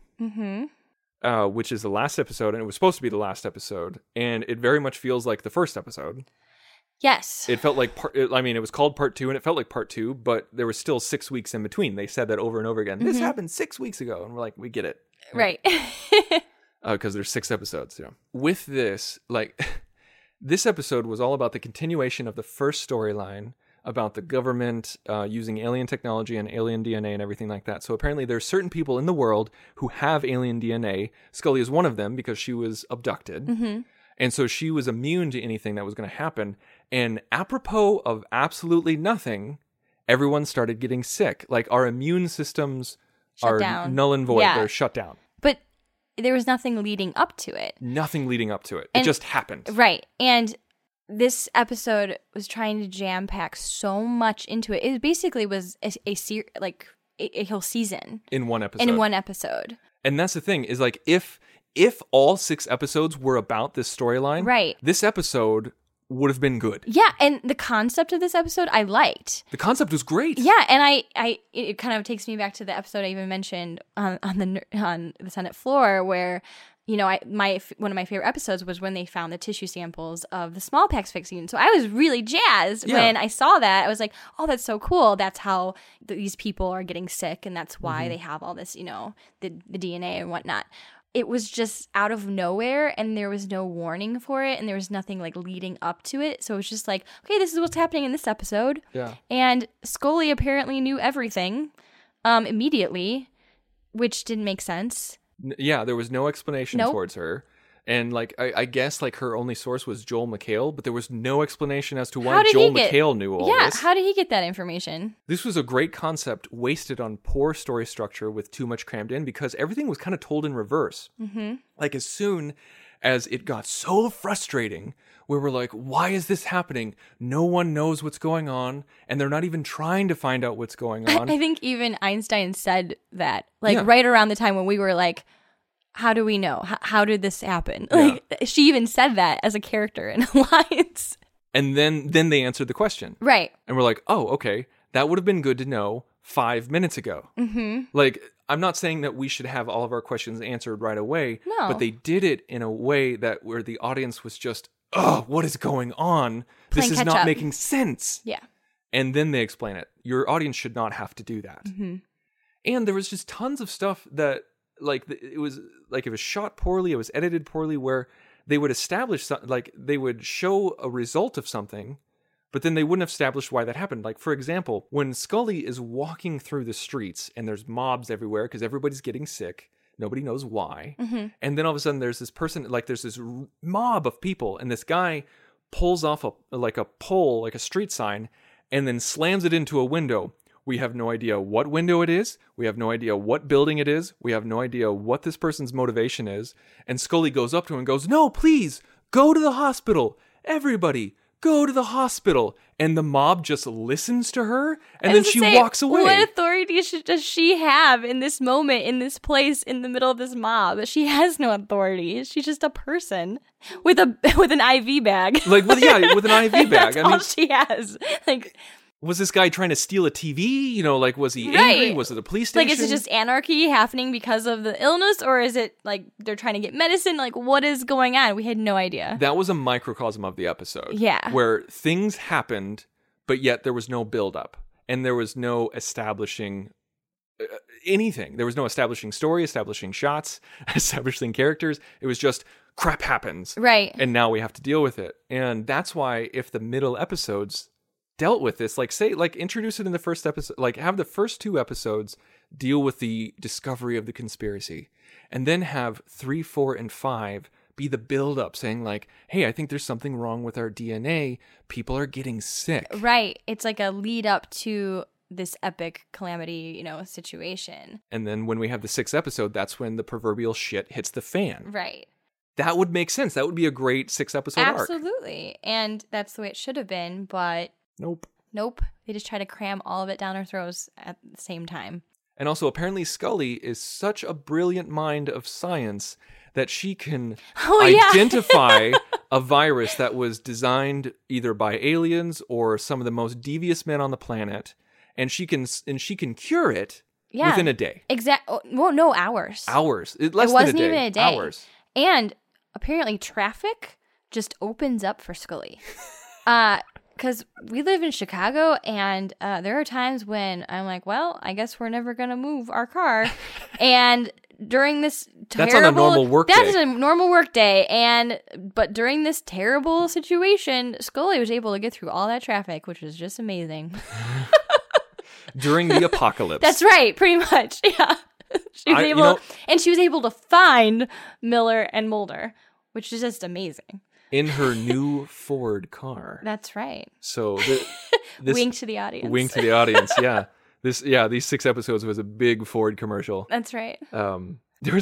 Which is the last episode, and it was supposed to be the last episode, and it very much feels like the first episode. Yes. It felt like it was called part 2, and it felt like part 2, but there was still 6 weeks in between. They said that over and over again. This happened 6 weeks ago, and we're like, we get it. Right. Because there's 6 episodes. Yeah. With this, like, this episode was all about the continuation of the first storyline about the government using alien technology and alien DNA and everything like that. So apparently there's certain people in the world who have alien DNA. Scully is one of them because she was abducted. And so she was immune to anything that was going to happen. And apropos of absolutely nothing, everyone started getting sick. Like, our immune systems are down. Null and void. Yeah. They're shut down. But there was nothing leading up to it. Nothing leading up to it. And- it just happened. Right. And this episode was trying to jam pack so much into it. It basically was a whole season In one episode. And that's the thing, is like, if all 6 episodes were about this storyline, Right. this episode would have been good. Yeah, and the concept of this episode I liked. The concept was great. Yeah, and it kind of takes me back to the episode I even mentioned on the Senate floor, where, you know, one of my favorite episodes was when they found the tissue samples of the smallpox vaccine. So I was really jazzed when I saw that. I was like, oh, that's so cool. That's how these people are getting sick, and that's why they have all this, you know, the DNA and whatnot. It was just out of nowhere, and there was no warning for it, and there was nothing like leading up to it. So it was just like, okay, this is what's happening in this episode. Yeah. And Scully apparently knew everything immediately, which didn't make sense. Yeah, there was no explanation Nope. towards her. And like, I guess like her only source was Joel McHale, but there was no explanation as to why Joel McHale knew all this. How did he get that information? This was a great concept wasted on poor story structure with too much crammed in, because everything was kind of told in reverse. Like, as soon as it got so frustrating, where we're like, why is this happening? No one knows what's going on, and they're not even trying to find out what's going on. I think even Einstein said that, like, Yeah. right around the time when we were like, how do we know? How did this happen? Like, she even said that as a character in Alliance. And then they answered the question. Right. And we're like, oh, okay, that would have been good to know 5 minutes ago. Like, I'm not saying that we should have all of our questions answered right away, No. but they did it in a way that where the audience was just, oh, what is going on? Playing This is catch not up. making sense. Yeah. And then they explain it. Your audience should not have to do that. And there was just tons of stuff that, like, it was shot poorly, it was edited poorly, where they would establish they would show a result of something, but then they wouldn't have established why that happened. Like, for example, when Scully is walking through the streets and there's mobs everywhere because everybody's getting sick, nobody knows why, and then all of a sudden there's this person, like, there's this mob of people, and this guy pulls off a pole, like a street sign, and then slams it into a window. We have no idea what window it is. We have no idea what building it is. We have no idea what this person's motivation is. And Scully goes up to him and goes, no, please, go to the hospital. Everybody, go to the hospital. And the mob just listens to her, and I then was she gonna say, walks away. What authority does she have in this moment, in this place, in the middle of this mob? She has no authority. She's just a person with an IV bag. Like, with an IV bag. That's I all mean, she has. Like, was this guy trying to steal a TV? You know, like, was he Right. angry? Was it a police station? like, is it just anarchy happening because of the illness, or is it like they're trying to get medicine? Like, what is going on? We had no idea. That was a microcosm of the episode. Yeah. Where things happened, but yet there was no build-up. And there was no establishing anything. There was no establishing story, establishing shots, establishing characters. It was just crap happens. Right. And now we have to deal with it. And that's why if the middle episodes dealt with this, like introduce it in the first episode, like have the first 2 episodes deal with the discovery of the conspiracy, and then have 3, 4, and 5 be the build up saying like, hey, I think there's something wrong with our DNA. People are getting sick. Right. It's like a lead up to this epic calamity, situation. And then when we have the 6th episode, that's when the proverbial shit hits the fan. Right. That would make sense. That would be a great 6 episode arc. Absolutely. And that's the way it should have been, but Nope. They just try to cram all of it down our throats at the same time. And also, apparently Scully is such a brilliant mind of science that she can identify a virus that was designed either by aliens or some of the most devious men on the planet, and she can cure it within a day. Well, no, hours. Hours. Less It than wasn't a day. even a day. Hours. And apparently traffic just opens up for Scully. Because we live in Chicago, and there are times when I'm like, well, I guess we're never going to move our car. And during this terrible... That's on a normal work day. That's a normal work day. But during this terrible situation, Scully was able to get through all that traffic, which was just amazing. During the apocalypse. That's right, pretty much. Yeah. She was able... and she was able to find Miller and Mulder, which is just amazing. In her new Ford car. That's right. So this wink to the audience. Wink to the audience. Yeah. These 6 episodes was a big Ford commercial. That's right. I'm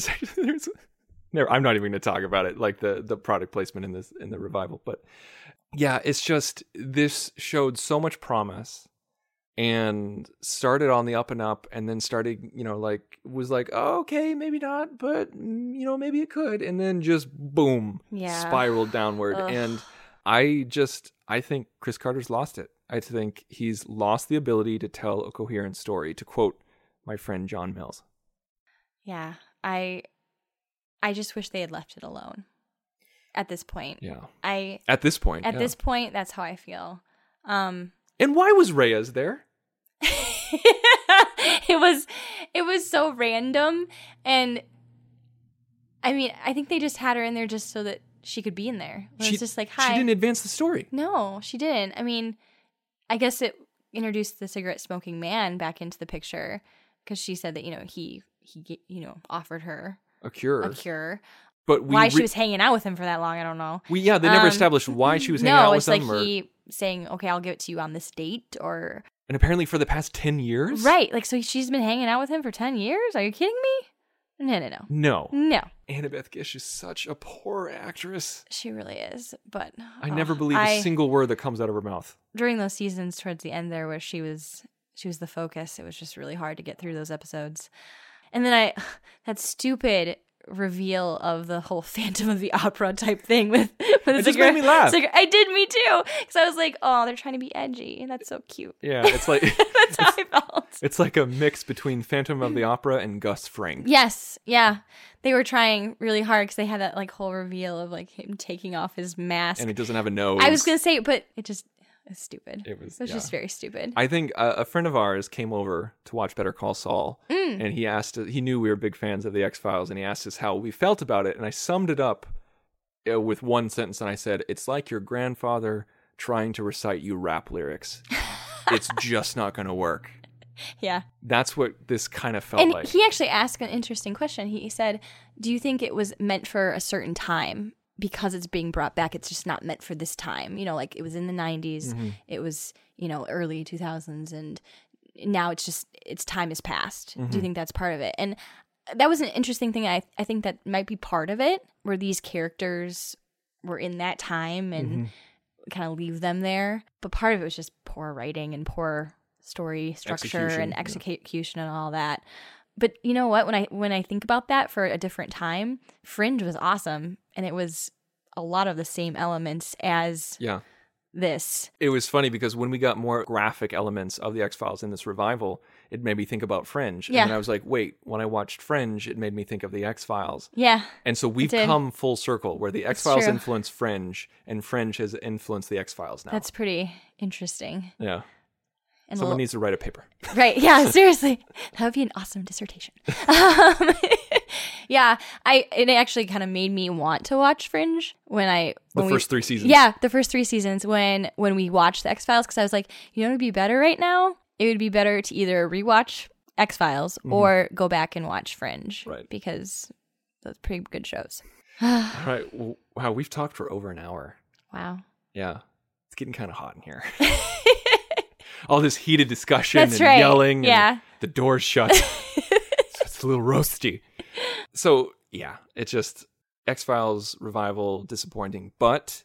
not even going to talk about it, like the product placement in the revival. But yeah, it's just this showed so much promise and started on the up and up, and then started, was like, oh, okay, maybe not, but maybe it could, and then just boom, spiraled downward. Ugh. And I think Chris Carter's lost it. I think he's lost the ability to tell a coherent story, to quote my friend John Mills. Yeah, I just wish they had left it alone at this point. Yeah. At this point, that's how I feel. And why was Reyes there? It was so random, and I mean, I think they just had her in there just so that she could be in there. It was just like, hi. She didn't advance the story. No, she didn't. I mean, I guess it introduced the cigarette smoking man back into the picture, because she said that he offered her a cure. But why she was hanging out with him for that long, I don't know. They never established why she was hanging out with him. No, it's like he saying, okay, I'll give it to you on this date, or... And apparently for the past 10 years? Right, like, so she's been hanging out with him for 10 years? Are you kidding me? No. Annabeth Gish is such a poor actress. She really is, but... I never believe a single word that comes out of her mouth. During those seasons towards the end there, where she was the focus, it was just really hard to get through those episodes. And then that stupid reveal of the whole Phantom of the Opera type thing with it just made me laugh. I did, me too, because I was like, oh, they're trying to be edgy. That's so cute. Yeah, it's like that's how I felt. It's like a mix between Phantom of the Opera and Gus Fring. Yes, yeah, they were trying really hard because they had that like whole reveal of like him taking off his mask, and it doesn't have a nose. I was gonna say, but it's stupid. It was just very stupid. I think a friend of ours came over to watch Better Call Saul, and he knew we were big fans of the X-Files, and he asked us how we felt about it, and I summed it up with one sentence, and I said, it's like your grandfather trying to recite you rap lyrics. It's just not going to work. Yeah. That's what this kind of felt like. And he actually asked an interesting question. He said, do you think it was meant for a certain time? Because it's being brought back, it's just not meant for this time. Like it was in the 90s, it was, early 2000s, and now it's time has passed. Do you think that's part of it? And that was an interesting thing. I think that might be part of it, where these characters were in that time, and kind of leave them there. But part of it was just poor writing and poor story structure and execution and all that. But you know what? When I think about that for a different time, Fringe was awesome, and it was a lot of the same elements as this. It was funny because when we got more graphic elements of the X-Files in this revival, it made me think about Fringe. And then I was like, wait, when I watched Fringe, it made me think of the X-Files. Yeah. And so we've come full circle where the X-Files influenced Fringe and Fringe has influenced the X-Files now. That's pretty interesting. Yeah. And someone needs to write a paper. Right. Yeah, seriously. That would be an awesome dissertation. Yeah, it actually kind of made me want to watch Fringe when the first 3 seasons. Yeah, the first 3 seasons when we watched the X-Files, because I was like, you know what would be better right now? It would be better to either rewatch X-Files or go back and watch Fringe. Right. Because those are pretty good shows. All right. Well, wow, we've talked for over an hour. Wow. Yeah. It's getting kind of hot in here. All this heated discussion That's and right. yelling Yeah. and the door's shut. It's a little roasty. So, yeah, it's just X-Files revival disappointing. But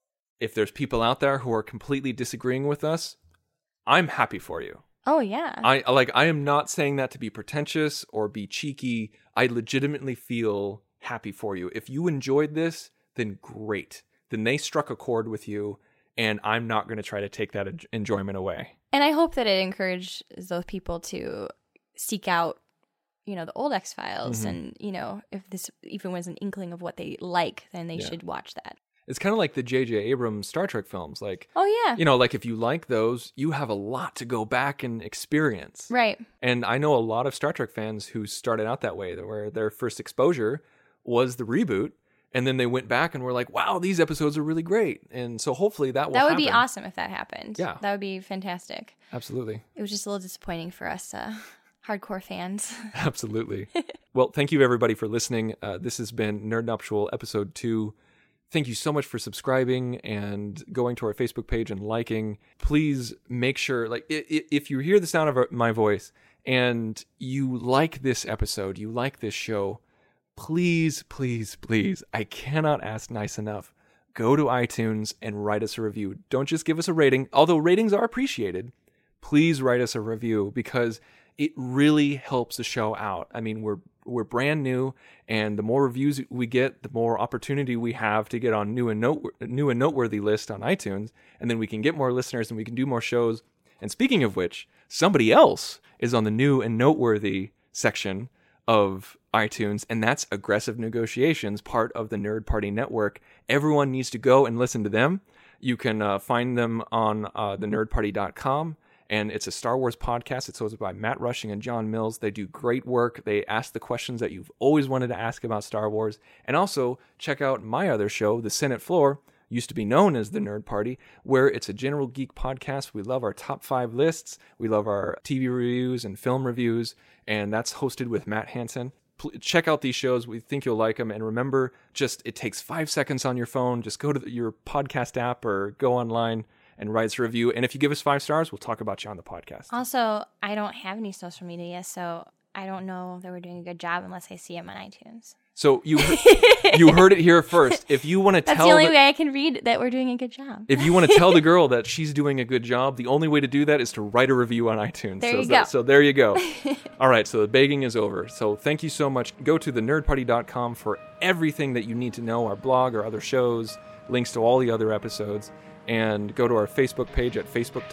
if there's people out there who are completely disagreeing with us, I'm happy for you. Oh, yeah. I am not saying that to be pretentious or be cheeky. I legitimately feel happy for you. If you enjoyed this, then great. Then they struck a chord with you, and I'm not going to try to take that enjoyment away. And I hope that it encourages those people to seek out, the old X-Files. And, if this even was an inkling of what they like, then they should watch that. It's kind of like the J.J. Abrams Star Trek films. Like, oh, yeah. Like if you like those, you have a lot to go back and experience. Right. And I know a lot of Star Trek fans who started out that way, where their first exposure was the reboot. And then they went back and were like, wow, these episodes are really great. And so hopefully that will happen. That would be awesome if that happened. Yeah. That would be fantastic. Absolutely. It was just a little disappointing for us hardcore fans. Absolutely. Well, thank you everybody for listening. This has been Nerd Nuptial episode 2. Thank you so much for subscribing and going to our Facebook page and liking. Please make sure, if you hear the sound of my voice and you like this episode, you like this show, please, please, please, I cannot ask nice enough. Go to iTunes and write us a review. Don't just give us a rating, although ratings are appreciated. Please write us a review because it really helps the show out. I mean, we're brand new, and the more reviews we get, the more opportunity we have to get on new and noteworthy list on iTunes, and then we can get more listeners and we can do more shows. And speaking of which, somebody else is on the new and noteworthy section of iTunes, and that's Aggressive Negotiations, part of the Nerd Party Network. Everyone needs to go and listen to them. You can find them on thenerdparty.com, and it's a Star Wars podcast. It's hosted by Matt Rushing and John Mills. They do great work. They ask the questions that you've always wanted to ask about Star Wars. And also, check out my other show, The Senate Floor, used to be known as The Nerd Party, where it's a general geek podcast. We love our top 5 lists. We love our TV reviews and film reviews, and that's hosted with Matt Hansen. Check out these shows. We think you'll like them. And remember, it takes 5 seconds on your phone. Just go to your podcast app or go online and write us a review. And if you give us 5 stars, we'll talk about you on the podcast. Also, I don't have any social media, so I don't know that we're doing a good job unless I see them on iTunes. So you heard it here first. If you want to tell, that's the only way I can read that we're doing a good job. If you want to tell the girl that she's doing a good job, the only way to do that is to write a review on iTunes. There you go. So there you go. All right, so the begging is over. So thank you so much. Go to thenerdparty.com for everything that you need to know, our blog, our other shows, links to all the other episodes, and go to our Facebook page at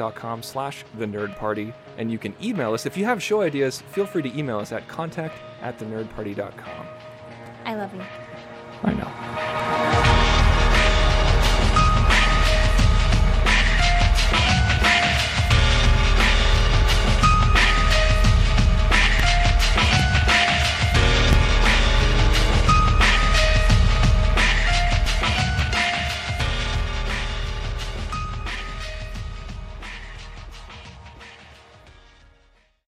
facebook.com/thenerdparty, and you can email us. If you have show ideas, feel free to email us at contact@thenerdparty.com. I love you. I know.